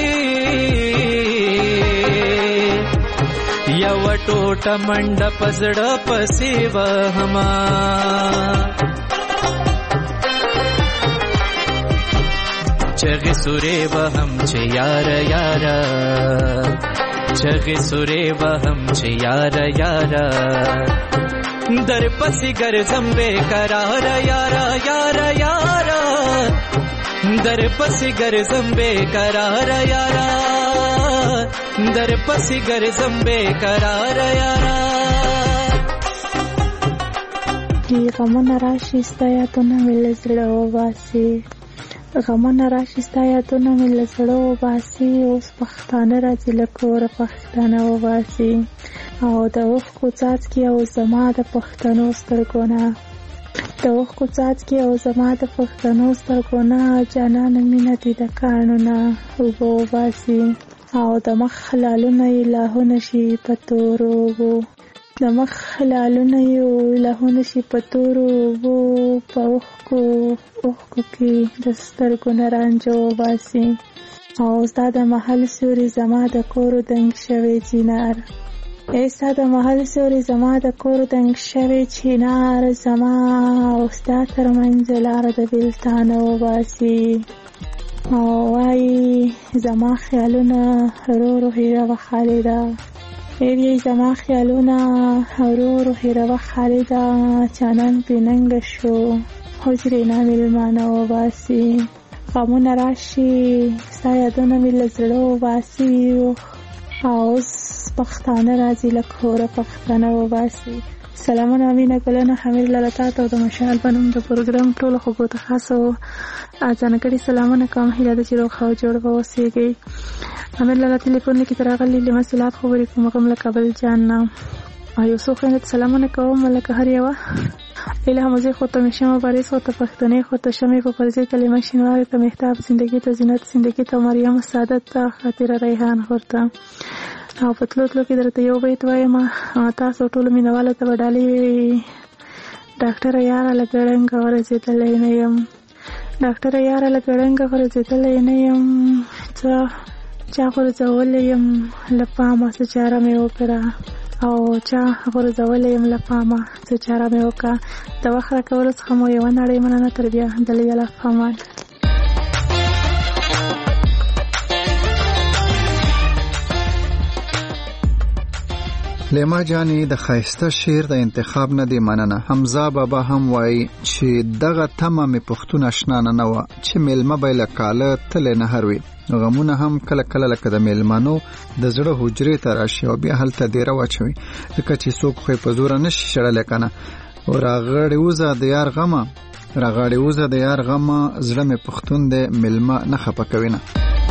یوه ټوټه منډه په زړه پسې وهمه چغې سورې وهم چې یاره یاره چغې سورې وهم چې یاره یاره در پسې ګرځم بے قرار یاره یاره یاره در پسې ګرځم بے قرار یاره در پسې ګرځم بے قرار یاره غمونه راشي ستا یادونه مې له زړه وباسي غمونه راشي ستا یادونه مې له زړه وباسي اوس پښتانه راځي له کوره پښتانه وباسي او د اوښکو څاڅکي او زما د پښتنو سترګو نه د اوښکو څاڅکي او زما د پښتنو سترګو نه جانانه مینه دې د کاڼو نه اوبه وباسي او د مخ لالونه یې لاهونه شي په تورو اوبو د مخ لالونه یې لاهونه شي په تورو اوبو په اوښکو اوښکو کې د سترګو نه رانجه وباسي او ستا د محل سیوري زما د کورو دنګ شوی چینار ای ستا د محل سیوري زما د کورو دنګ شوی چینار زما او ستا ترمنځ لاره د بېلتانه وباسي او وایي زما خیالونه ورو ورو هېروه خالده وایي زما خیالونه ورو ورو هېروه خالده چانان پرې ننګه شو حجرې نه مېلمانه وباسي غمونه راشي ستا یادونه مې له زړه وباسي او اوس پښتانه راځي له کوره پښتانه وباسي. سلامونه امینه ګلنه حمید لاله تاته او د مشال په نوم د پروګرام ټولو خلکو ته خاص او ځانګړي سلامونه کوم. هیله ده چې روغ او جوړ به اوسېږئ. امیر لاله ټلیفون کې تر راغلي له مسلات خبرې کوم غم له کابل جان نه او یو څو خویندو سلامونه کوم لکه هر یوه الهام وزیر خو ته مې شمه بارز خو ته پښتنې خو ته شمې په فرضي کلمه شینوارې ته مهتاب زندگی ته زینت زندگی ته مریم سعادت ته خاطره ریحان خورته او په تلو تلو کې درته یو بیت وایم تاسو ټولو مینهوالو ته به ډالۍ ډاکټره یاره له ګړنګه ورځېدلی نه یم ډاکټره یاره له ګړنګه ورځېدلی نه یم څه چا غورځولی یم له پامه څه چاره مې وکړه او چا غورځولی یم له پامه څه چاره مې وکړه د وخت راکولو څخه مو یوه نړۍ مننه تر بیا دلې الله پامان. لیما جانی د خایسته شعر د انتخاب نه دی مننه. حمزه بابا هم وایي چې دغه تمه مې پښتون آشنا نه و چې میلمه به له کاله تلې نه هروي. غمونه هم کله کله لکه د میلمانو د زړه حجرې ته راشي او بیا هلته دیره واچوي ځکه چې څوک خو په زوره نشي شړلی کنه. او راغړې وزه د یار غمه راغړې وزه د یار غمه زړه مې پښتون دی میلمه نه خفه کوي نه.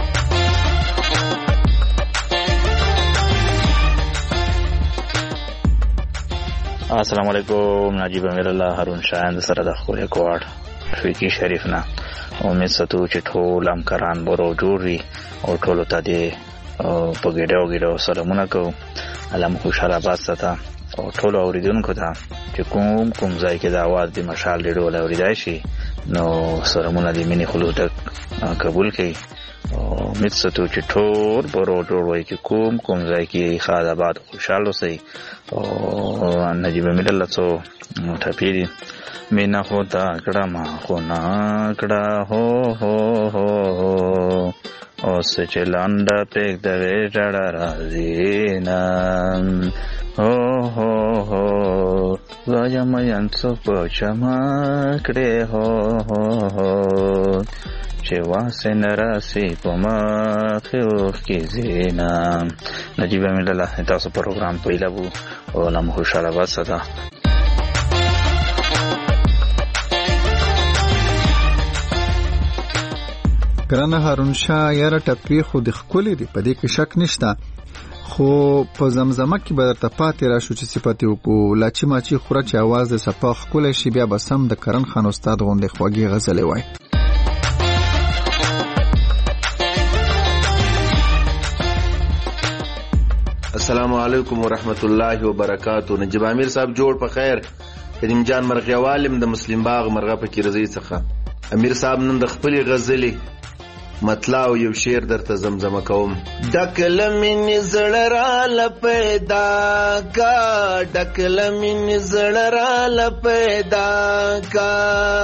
السلام علیکم. نجیب امیر الله هارون شاهند سره د خپل کوټ فقيه شریف نه امید ستو چې ټول همکاران برو جوړي او ټول ته دې په ګډو ګډو سلامونه کوو. علم خوشاله باسته او ټول اوریدونکو ته چې کوم کوم ځای کې د आवाज د مشال ډېرو اوریدای شي نو سلامونه دې منی خلوص قبول کړي. امید ستو چې ټول برو جوړوي چې کوم کوم ځای کې خاص آباد خوشاله اوسئ. او نجیب امیر الله څو ټپی مینا خدا کړه ما خو نا کړه هو هو هو او سچلانډه پک د وېړه راځي نا هو هو هو وایم یم څو پچما کړه هو هو هو چې واسه نراسي پما خو کې زینا. نجیب امیر الله تاسو پروګرام پیلابو او لم خوشاله واسه. ګرانه هارون شاه یاره ټپی خو د ښکلې دی په دې کې شک نشته خو په زمزمه کې به درته پاتې راشو چې صفتې وکړو لاچي ماچي خوره چې اواز د صفا ښکلی شي بیا به سم د کرن خان استاد غوندې خوږې غزلې وای. السلام علیکم ورحمت الله وبرکاتہ. نجیب امیر صاحب جوړ په خیر. کریم جان مرغیوالم د مسلم باغ مرغه په کې رضی څخه. امیر صاحب نن د خپل غزلې مطلع یو شعر درته زمزمه کوم. ډکل من زړه را لپیدا کا ډکل من زړه را لپیدا کا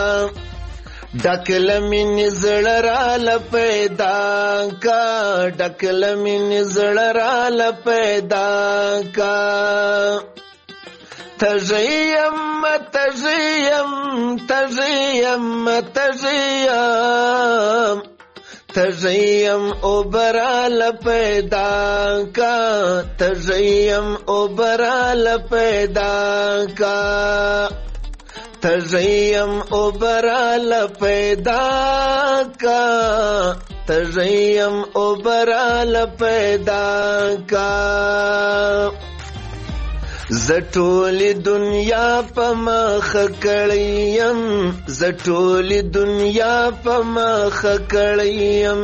ډکل من زړه را لپیدا کا ډکل من زړه را لپیدا کا تزیم تزیم تزیم تزیم تزیم اوبرا لپیدا کا تزیم اوبرا لپیدا کا تزیم اوبرا لپیدا کا تزیم اوبرا لپیدا کا زټولی دنیا په مخ کړیم زټولی دنیا په مخ کړیم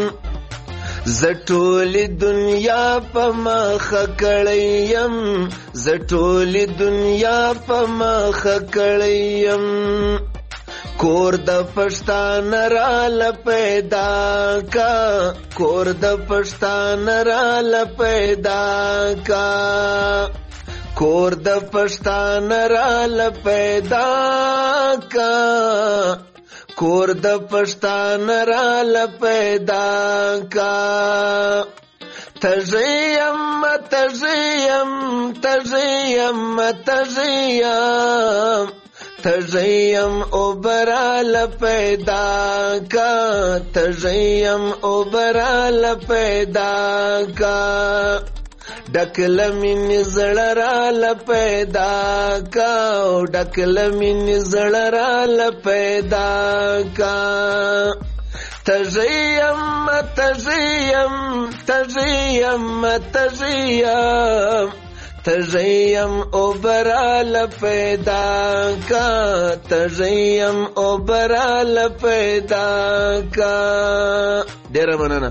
زټولی دنیا په مخ کړیم زټولی دنیا په مخ کړیم کور د پښتان را لپیدا کا کور د پښتان را لپیدا کا کور د پښتان را لپیدا کا کور د پښتان را لپیدا کا تزیم تزیم تزیم تزیم تزیم اوبرا لپیدا کا تزیم اوبرا لپیدا کا ډکل من زړه را لپیدا کا ډکل من زړه را لپیدا کا تزیم تزیم تزیم تزیم تزیم اوبرا لپیدا کا تزیم اوبرا لپیدا کا. ډیره مننه.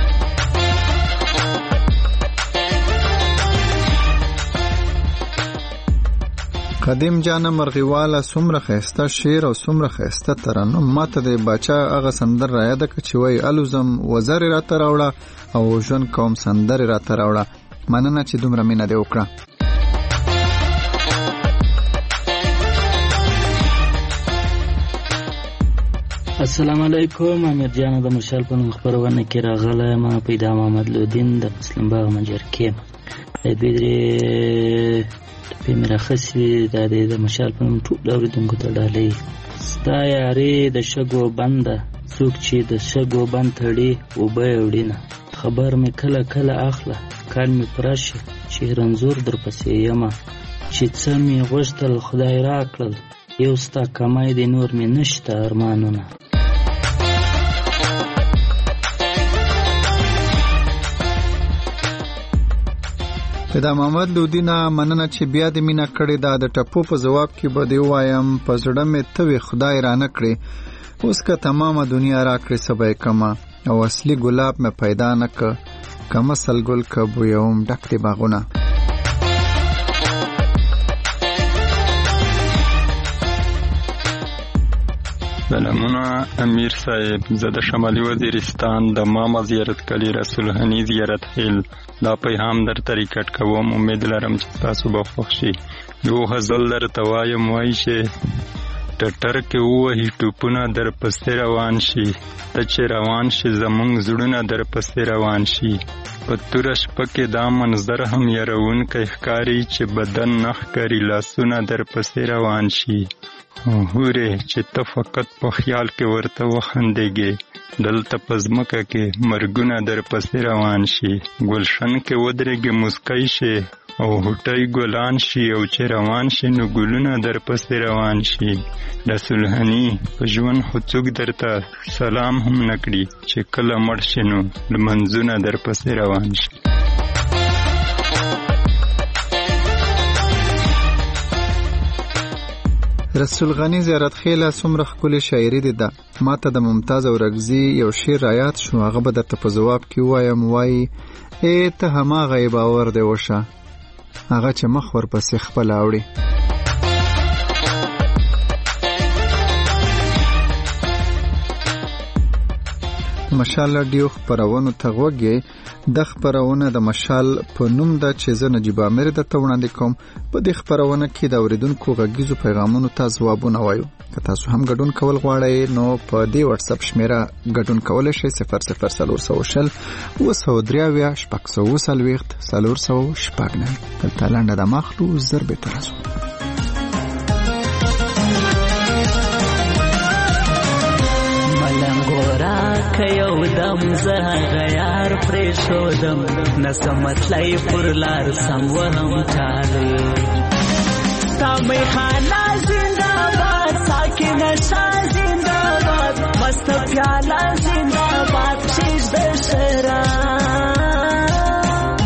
قدیم جانه مرغیواله څومره ښایسته شعر او څومره ښایسته ترنم ماته د باچا هغه سندر را یاده که چې وایي الوزم وزرې راته راوړه او ژوند کوم سندرې راته راوړه. مننه چې دومره مینه دې وکړه. السلام علیکم. امیر جان د مشال په نوم خپرونه کې راغلی ما پیدا محمد لودین د مسلم باغ منجر کې. دوی درې ټپې مې راخسي دا د مشال په نوم ټول اورېدونکو ته ډالۍ. ستا یارې د شګو بنده څوک چې د شګو بند تړي اوبه یې وړینه. خبر مې کله کله اخله کال مې پوره شي چې رنځور درپسې یمه. چې څه مې غوښتل خدای راکړل یو ستا کمای دی نور مې نشته ارمانونه. پیدا محمد لودینا مننه چې بیا د مینا کړي دا د ټپو په جواب کې به دی وایم په زړه مې ته خدای را نه کړي اوس که تمامه دنیا را کړي سبای کما او اصلي ګلاب مې پیدا نه ک کما سل ګل کبو یوم ډک دی باغونه. سلامونه امیر صاحب، زه د شمالي وزیرستان د ماما زیارت کلی رسول هنی زیارت هیل دا پیغام درته ریکارډ کوم. امید لرم چې تاسو به خوښ شي. یو غزل درته وایم وایي چې ټټر کې ووهي ټوپونه در پسې روان شي ته چې روان شي زمونږ زړونه در پسې روان شي. په توره شپه کې دا منظر هم یروونکی ښکاري چې بدن نه ښکاري لاسونه در پسې روان شي. هورې چې ته فقط په خیال کې ورته وخندېږې دلته په ځمکه کې مرګونه در پسې روان شي. ګلشن کې ودرېږې مسکی شي او هوټۍ ګلان شي او چې روان شي نو ګلونه در پسې روان شي. رسول هنی په ژوند خو څوک درته سلام هم نه کړي چې کله مړ شي نو لمنځونه در پسې روان شي. رسول غنی زیارت خیله څومره ښکلې شاعري دی ده. ما ته د ممتاز اورکزي یو شعر رایاد شو هغه به درته په ځواب کې وایم. وایي ای ته هماغه یې باور دی وشه هغه چې مخ ورپسې خپله اوړي. مشال رادیو خپرونو ته غوږی. د خپرونه د مشال په نوم ده چې زه نجیب امیر درته وړاندې کوم. په دې خپرونه کې د اورېدونکو غږیزو پیغامونو ته ځوابونه وایو. که تاسو هم ګډون کول غواړئ نو په دې واتساپ شمیره ګډون کولی شئ صفر صفر څلور سوه شل اوه سوه درې اویا شپږ سوه اوه څلوېښت څلور سوه شپږ نوي. دلته لنډه دمه اخلو زر بېرته راځو. که یو دم زه غیار پرې شودم نسمتلی پر لار سم وهم چالی ستا میخانه زنده‌باد ساکنه شاه زنده‌باد مست پیاله زنده‌باد شیش د شراب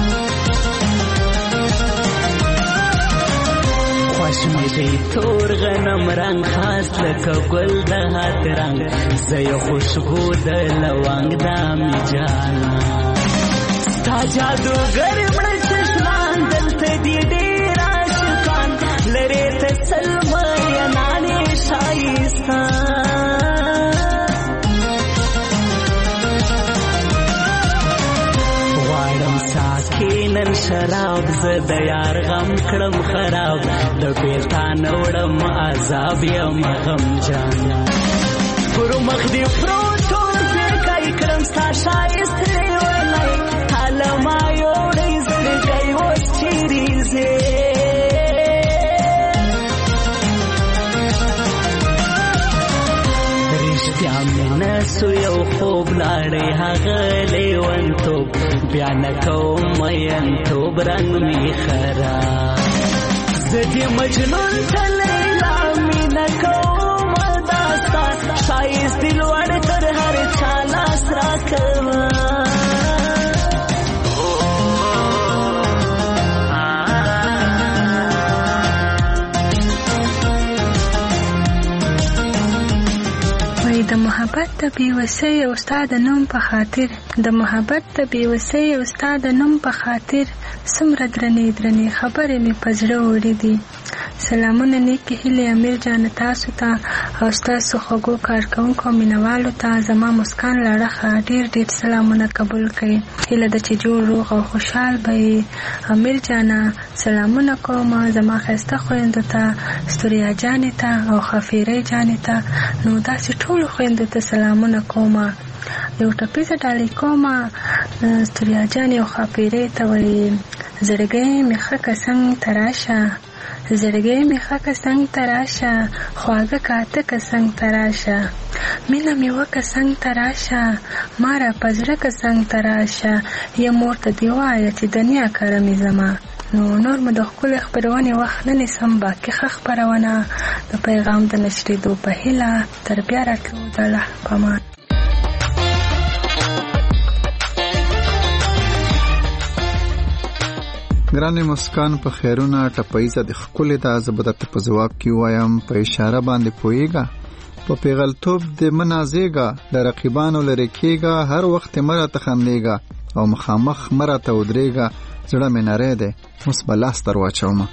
خوش مې تور غنم رنگ خاص لکه ګل د هات رنگ زه یې خوشبو د لونګ دامي جانا ستا جادوګر مړه چشمان دلته دي ډېر عاشقان لرې ته سلمینانې ښایسته غواړم ساکي نن شراب زه د یار غم کړم خراب د بیلتانه وړم عذاب یم غمجان پر مخ دې پروتور زړګی کړم ستا ښایستې ولی حاله ما یوړی زړګی اوس چیرې ځې رښتیا مینه سو یو خوب لاړې هغه لیونتوب بیا نه کوم مینتوب رنګ مې خراب زه دې مجنون ته لیلا مینه کوم داستا ښایست دې لوړ تر هر چا لاس راکوه د محبت د بیوسۍ او ستا د نوم په خاطر د محبت د بیوسۍ او ستا د نوم په خاطر څومره درنې درنې خبرې مې په زړه وړې دي. سلامونه نیکې هیلې امیر جان تاسو ته او ستاسو خوږو کارکوونکو مینوالو ته زما مسکان لړخه ډېر ډېر سلامونه قبول کړئ. هیله ده چې جوړ روغ او خوشحال به یې. امیر جانه سلامونه کوم زما ښایسته خویندو ته ستوریا جانې ته او خفیرۍ جانې ته نو داسې ټولو خویندو ته سلامونه کوم. یو ټپیزه ډالۍ کوم ستوریا جانې او خفیرۍ ته وایي زړګی مې خکه څنګ ته راشه زړګی مې خکه څنګ ته راشه خواږه کاته څنګ ته راشه مینه مې وکه څنګ ته راشه ماره په زړه که څنګ ته راشه یا مور ته دې وایه چې دنیا کره مې زما. نو نور مو د ښکلې خپرونې وخت نه نیسم، باقي ښه خپرونه د پیغام د نشرېدو په هیله تر بیا راتلو د الله په امان. ګرانې مسکان په خیرونه ټپیزه د ښکلې دا زه به درته په ځواب کې ووایم په اشاره باندې پوهېږه په پیغلتوب د مه نازېږه له رقیبانو لرې کېږه هر وخت یې مه راته خندېږه او مخامخ مه راته ودرېږه زړه مې نری دی اوس به لاس در واچومه.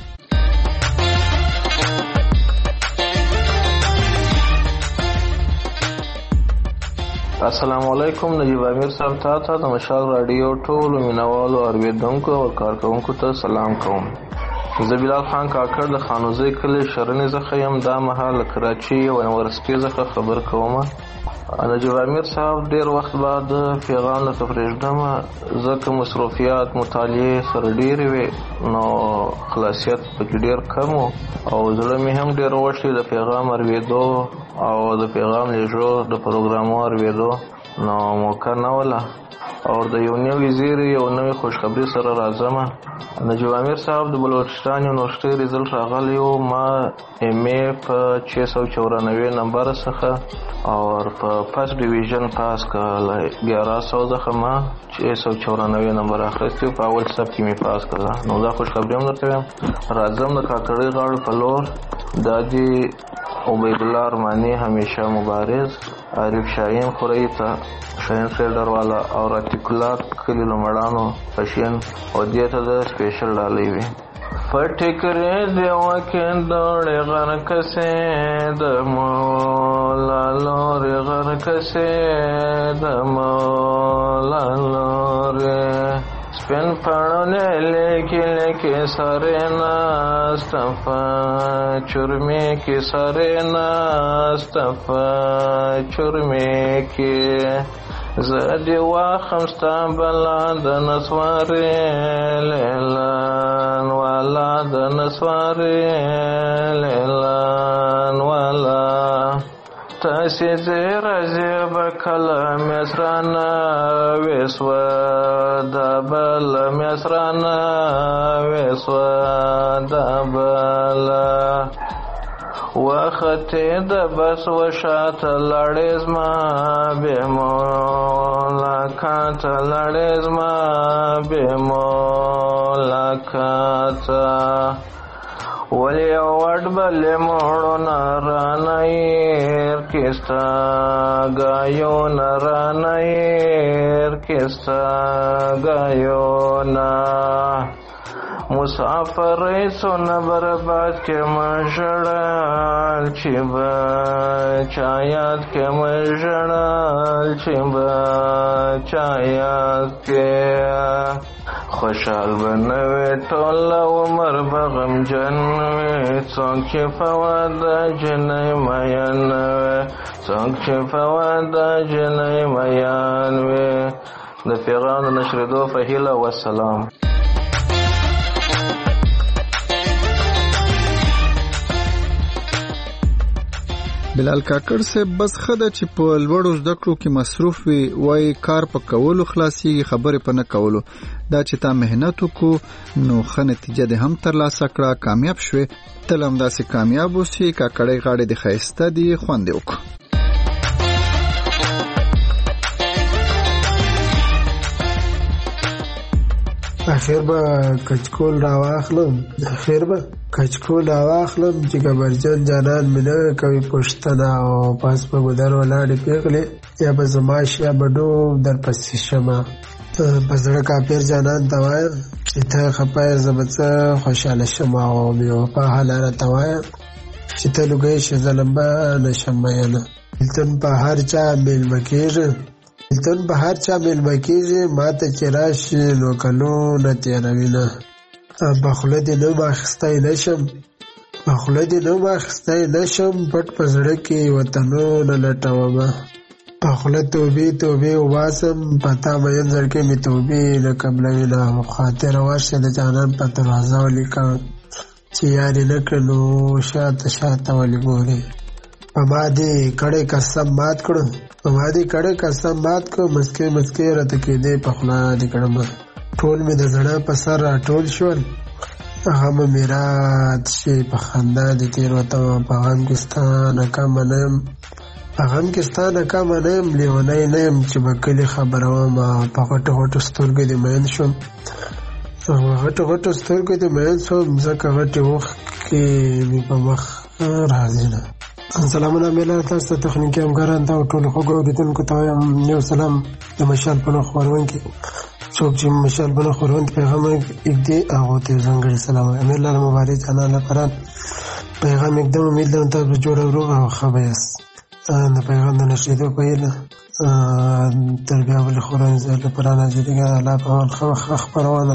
السلام علیکم. نجیب امیر صاحب تا ته د مشال راډیو ټولو مینوالو اوریدونکو او کارکوونکو ته سلام کوم. زه بلال خان کاکړ د خانوزۍ کلي شرنې څخه یم. دا مهال له کراچۍ او یونیورسټۍ څخه خبر کوم. نجیب امیر صاحب ډېر وخت بعد پیغام درته پرېږدمه ځکه مصروفیات مطالعې سره ډېرې وې نو خلاصیت پکې ډېر کم و او زړه مې هم ډېر غوښتي د پیغام اورېدو او د پیغام لیږو د پروګرامو اورېدو نو موقع نه وله او د یو نوي زیري یو نوي خوشخبري سره راځمه. نجیب امیر صاحب د بلوچستان یونیورسټۍ ریزلټ راغلی و. ما ایم ای په چھ سو چورانوے نمبر څخه او په فرسٹ ډیویژن پاس کړه. ګیارہ سو څخه ما چھ سو چورانوے نمبر اخیستی په اول سب کې مې پاس کړه. نو دا خوشخبري هم درته وایم. راځم د کاکړۍ غاړو په لور. دا دي عبیدالله ارماني، همیشه مبارز، عارف شاهین خورئی ته شاهین سیډر والا او راتیکولات کلی لمړانو پشین او دې ته د سپیشل ډالۍ وي. فټکرې دی وکین دوړې غر کسې د مولا لورې غر کسې د مولا لورې سپین پړونې لیکي لیکي سارې ناستفا چرمې کې سارې ناستفا چرمې کې زه دې واخم ستا بلا د نسوارې لیلان والا د نسوارې لیلان والا تاسې زیر زیب کله مصرانه وسوه دا بل مصرانه وسوه دا بل وختې د بس وشاته لړې زما بې ملاقاته لړې زما بې ملاقاته ولی وړ بلې موړونه رانه هېر کېستا ګایونه رانه هېر کېستا ګایونه مسافرۍ څونه برباد کې مه ژړل چې به چا یاد کې مه ژړل چې به چا یاد کې خوشحال به نه وې ټول عمر به غمجن وې څوک چې په واده جنۍ میان نه وې څوک چې په واده جنۍ میان وې. د پیغام د نشرېدو په هیله والسلام. بلال کاکړ صاحب بس خده چې په لوړو زده کړو کې مصروف وي وای کار په کولو خلاصيږي خبرې په نه کولو. دا چې تا مهنت وکړو نو ښه نتیجه دې هم ترلاسه کړه کامیاب شوې تل همداسې کامیاب اوسې. کاکړۍ غاړې دې ښایسته دي خوند یې وکړه. اخیر به کچکول را واخلم اخیر به کچکول را واخلم چې ګبرجن جانان مې نه کوي پوښتنه او پاس په ګودر ولاړې پیغلې یا به زما شیا به ډوب در پسې شمه. په زړه کافر جانان ته وایم چې ته خفه یې زه به څه خوشحاله شم او بې وفا حاله راته وایم چې ته لوګی شې زه لمبه نه شم میینه. بېلتون په هر چا مېلمه کېږي بېلتون په هر چا مېلمه کېږي ما ته چې راشي نو کلونه تېروي. په خوله دې نوم اخیستی نه شم په خوله دې نوم اخیستی نه شم پټ په زړه کې وطنونه لټومه په خوله توبې توبې وباسم په تا مین زړګي مې توبې نه قبلوي نه مخاطره ورشه د جانان په دروازه ولیکه چې یارې نه کړه نو شاته شاته ولې ګورې په ما دې کړی قسم مات کړو په ما دې کړی قسم مات کړو مسکې مسکې راته کېدې په خوله دې کړم ټول مې د زړه په سر راټول شول غم مې رات شي په خندا دې تېروتم په غم کې ستا نه کمه نه یم په غم کې ستا نه کمه نه یم لیونی نه یم چې به کلي خبروم په غټو غټو سترګو دې مین شوم غټو غټو سترګو دې مین شوم ځکه غټې اوښکې مې په مخ راځي نه. سلامونه میله تاسو ته تخنیکي همکارانو ته او ټولو خوږو اورېدونکو ته وایم یو سلام د مشال په نوم خپرونکي څوک چې مشال په نوم خپرونکي پیغام ایږدي هغو ته یې ځانګړی سلام وایم. امیر لال مبارک جانان لپاره پیغام ایږدم. امید لرم تاسو به جوړ او روغ او ښه به یاست. د پیغام د نشریدو په هیله تر بیا بلې خورانې ځای لپاره ناجیدګۍ الله په اول ښه خپرونه.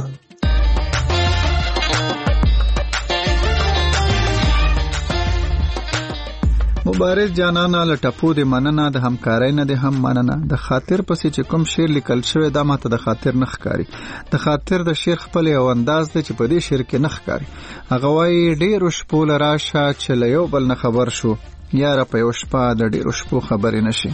مبارک جانانا له ټپو د مننه د همکارۍ نه د هم مننه د خاطر پسې چې کوم شعر لیکل شوی دا ماته د خاطر نه ښکاري. د خاطر د شعر خپل یو انداز دی چې په دې شعر کې نه ښکاري. هغه وایي ډېرو شپو له راشه چې له یو بل نه خبر شو یاره په یو شپه د ډېرو شپو خبرې نشي.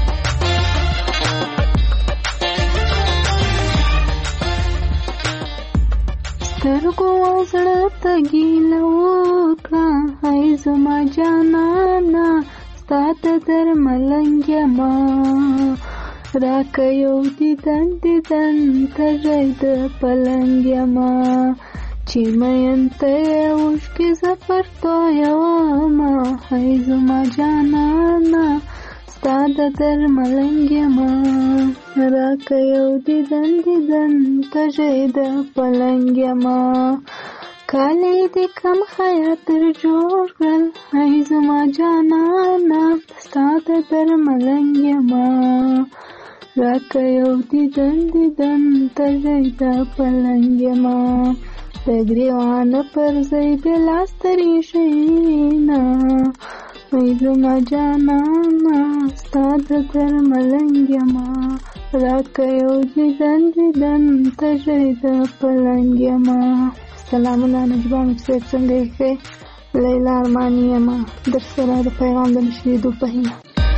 سترګو زړه ته ګیله وکړه ای زما جانانه ستا د درملنګ یمه راکه یو دیدن دیدن تږی د پلنګ یمه چې مین ته یې اوښکې زه پر تویومه ای زما جانانه ستا د درملنګ یمه راکه یو دیدن دیدن تږی د پلنګ یمه کالی دې کم خیاطر جوړ کړل ای زما جانانه ستا د درملنګ یمه راکه یو دیدن دیدن تږی د پلنګ یمه د ګریوانه پر ځای بې لاسته ریښینه ای زما جانانه ستا د درملنګ یمه راکه یو دیدن دیدن تږی د پلنګ یمه. سلامونه نجیبه صاحب څنګه یې ښې؟ لیلا ارماني یمه در سره د پیغام د نشریدو په هیله.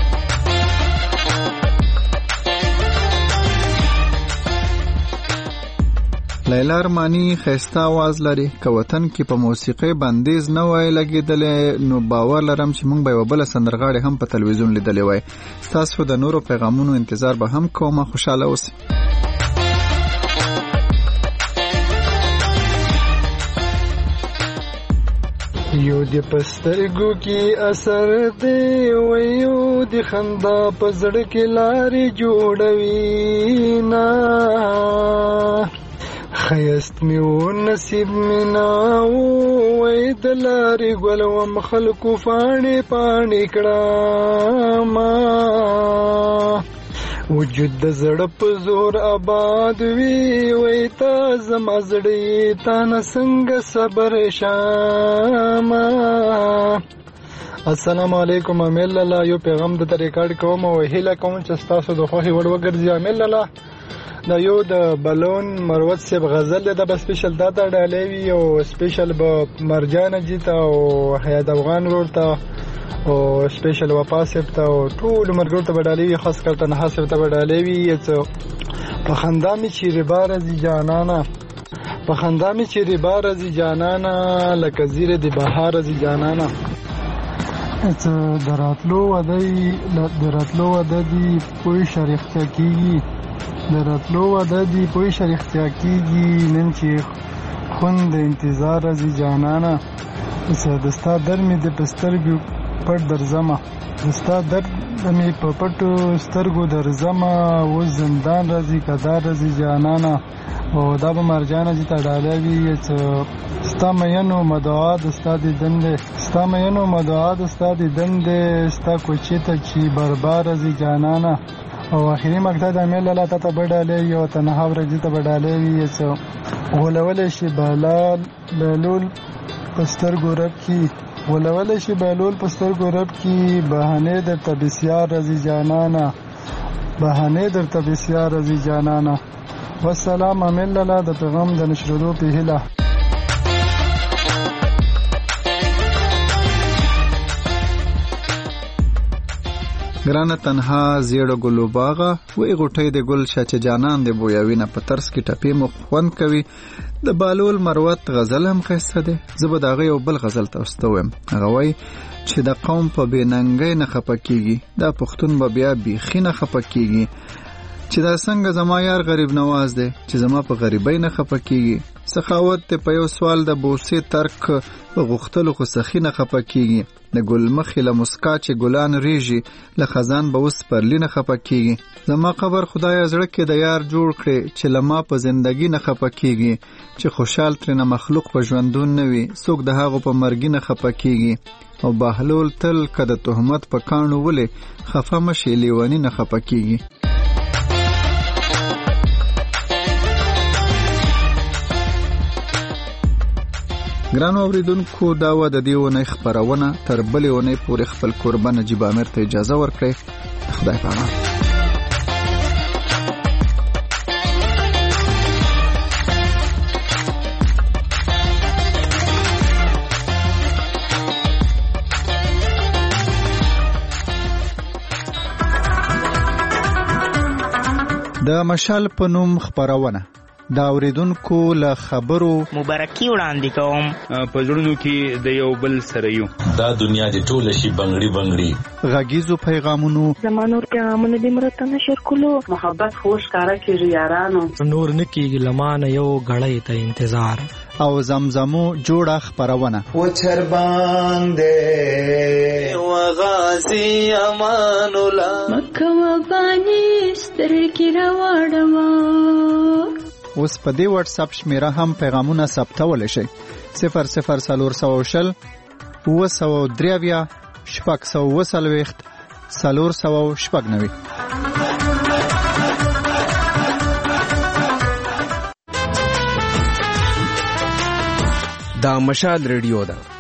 لیلا ارماني ښایسته آواز لري. که وطن کې په موسیقۍ بندیز نه وای لګېدلی نو باور لرم چې موږ به یوه بله سندرغاړې هم په تلویزیون لیدلی وای. ستاسو د نورو پیغامونو انتظار به هم کومه. خوشحاله اوسئ. یو د پسترګو کې اثر دی ویو د خندا په زړه کې لارې جوړوي نه خیست می و نصیب می ناو وی د لارې ګل وم خلکو پاڼې پاڼې کړم وجود د زړه په زور آباد وی وی تا زما زړه تا نه څنګه صبر شام. السلام علیکم. امیر لالا یو پیغام د ریکارډ کوم او هیله کوم چې تاسو د خوښي وړ وګرځي. امیر لالا دا یو د بلون مروت صاحب غزل ده به سپیشل دا د ډالوي او سپیشل به مرجان جیتا او حیات افغان ورته او سپیشل وفا صاحب ته او ټول مرګ ته بدالوي خاص کر ته نه صاحب ته بدالوي چې په خندا می چیرې بار زی جانانا په خندا می چیرې بار زی جانانا لکه زیر دی بهار زی جانانا چې دراتلو ودی دراتلو ودی پوي شریخ کیږي دراتلو ودی پوي شریخ کیږي نن چې خوند انتظار زی جانانا چې دستا در می د پسترګو پټ درځما دستا درد مې په پټو سترګو درځما و زندان راځي کدار راځي جانانا او دا به مرجانه چې تا ډالوي چې ستا مینو مدعا د ستا د دندې ستا مینو مدعا د ستا د دندې ستا کوچې ته چې بربار راځي جانانا او اخري مقطع د امیر لالا ته بډالې یو تنها ورځي ته بډالې چې غولول شي بلال بلول پستر ګورب کی ولول شي بلول پستر ګورب کی بهانه د تبسیار رضی جانانا بهانې درته بسیار راځي جانانه. والسلام امین لاله د پیغام د نشرېدو په هیله. ګرانه تنها زیړه ګلو باغه وې غټۍ د ګل شاچ جانان د بویاوینه په ترس کې ټپې مخ خوند کوي. د بالول مروت غزل هم خسته ده. زبر داغه یو بل غزل تاسو ویم. هغه وای چې د قوم په بیننګۍ نه خپکیږي دا پښتون به بیا بیخي نه خپکیږي. چې دا څنګه زما یار غریب نواز دی چې زما په غریبۍ نه خپکیږي. سخاوت ته په یو سوال د بوسې ترک غختلو خو سخی نه خپکیږي. د ګل مخې له مسکا چې ګلان ریږي له خزان به اوس پرلی نه خپکیږي. زما قبر خدای زړه کې د یار جوړ کړي چې لما په زندګی نه خپکیږي. چې خوشحال ترنه مخلوق په ژوندون نه وي څوک د هغه په مرګ نه خپکیږي. او بهلول تل کده تهمت په کانو ولې خفه مشي لیوانی نه خپکیږي. ګرانو اوریدونکو دا و د دې ونې خبرونه تر بلې ونې پورې خپل قربان نجیب امیر ته اجازه ورکړئ. خدای پامان. د مشال په نوم خبرونه دا اوریدونکو له خبرو مبارکي وړاندې کوم. په زړونو کې د یو بل سره یو دا دنیا دې ټوله شي بنگړي بنگړي. غږیزو پیغامونو زمانور پیغامونه دې مرته نشر کولو. محبت خوش کارا کیږي یارانو. نور نکیږي لمانه یو غړې ته انتظار. او زمزمو جوړه خبرونه و چر باندې و غازی امان الله مکه و بانی سترګې راوړم. اوس په دې واتس اپ شمیره هم پیغامونه ثبتول شي. صفر صفر سلور سو شل و سو دریویا شپږ سو وسلويخت سلور سو شپږ نوي. دا مشال ریډیو ده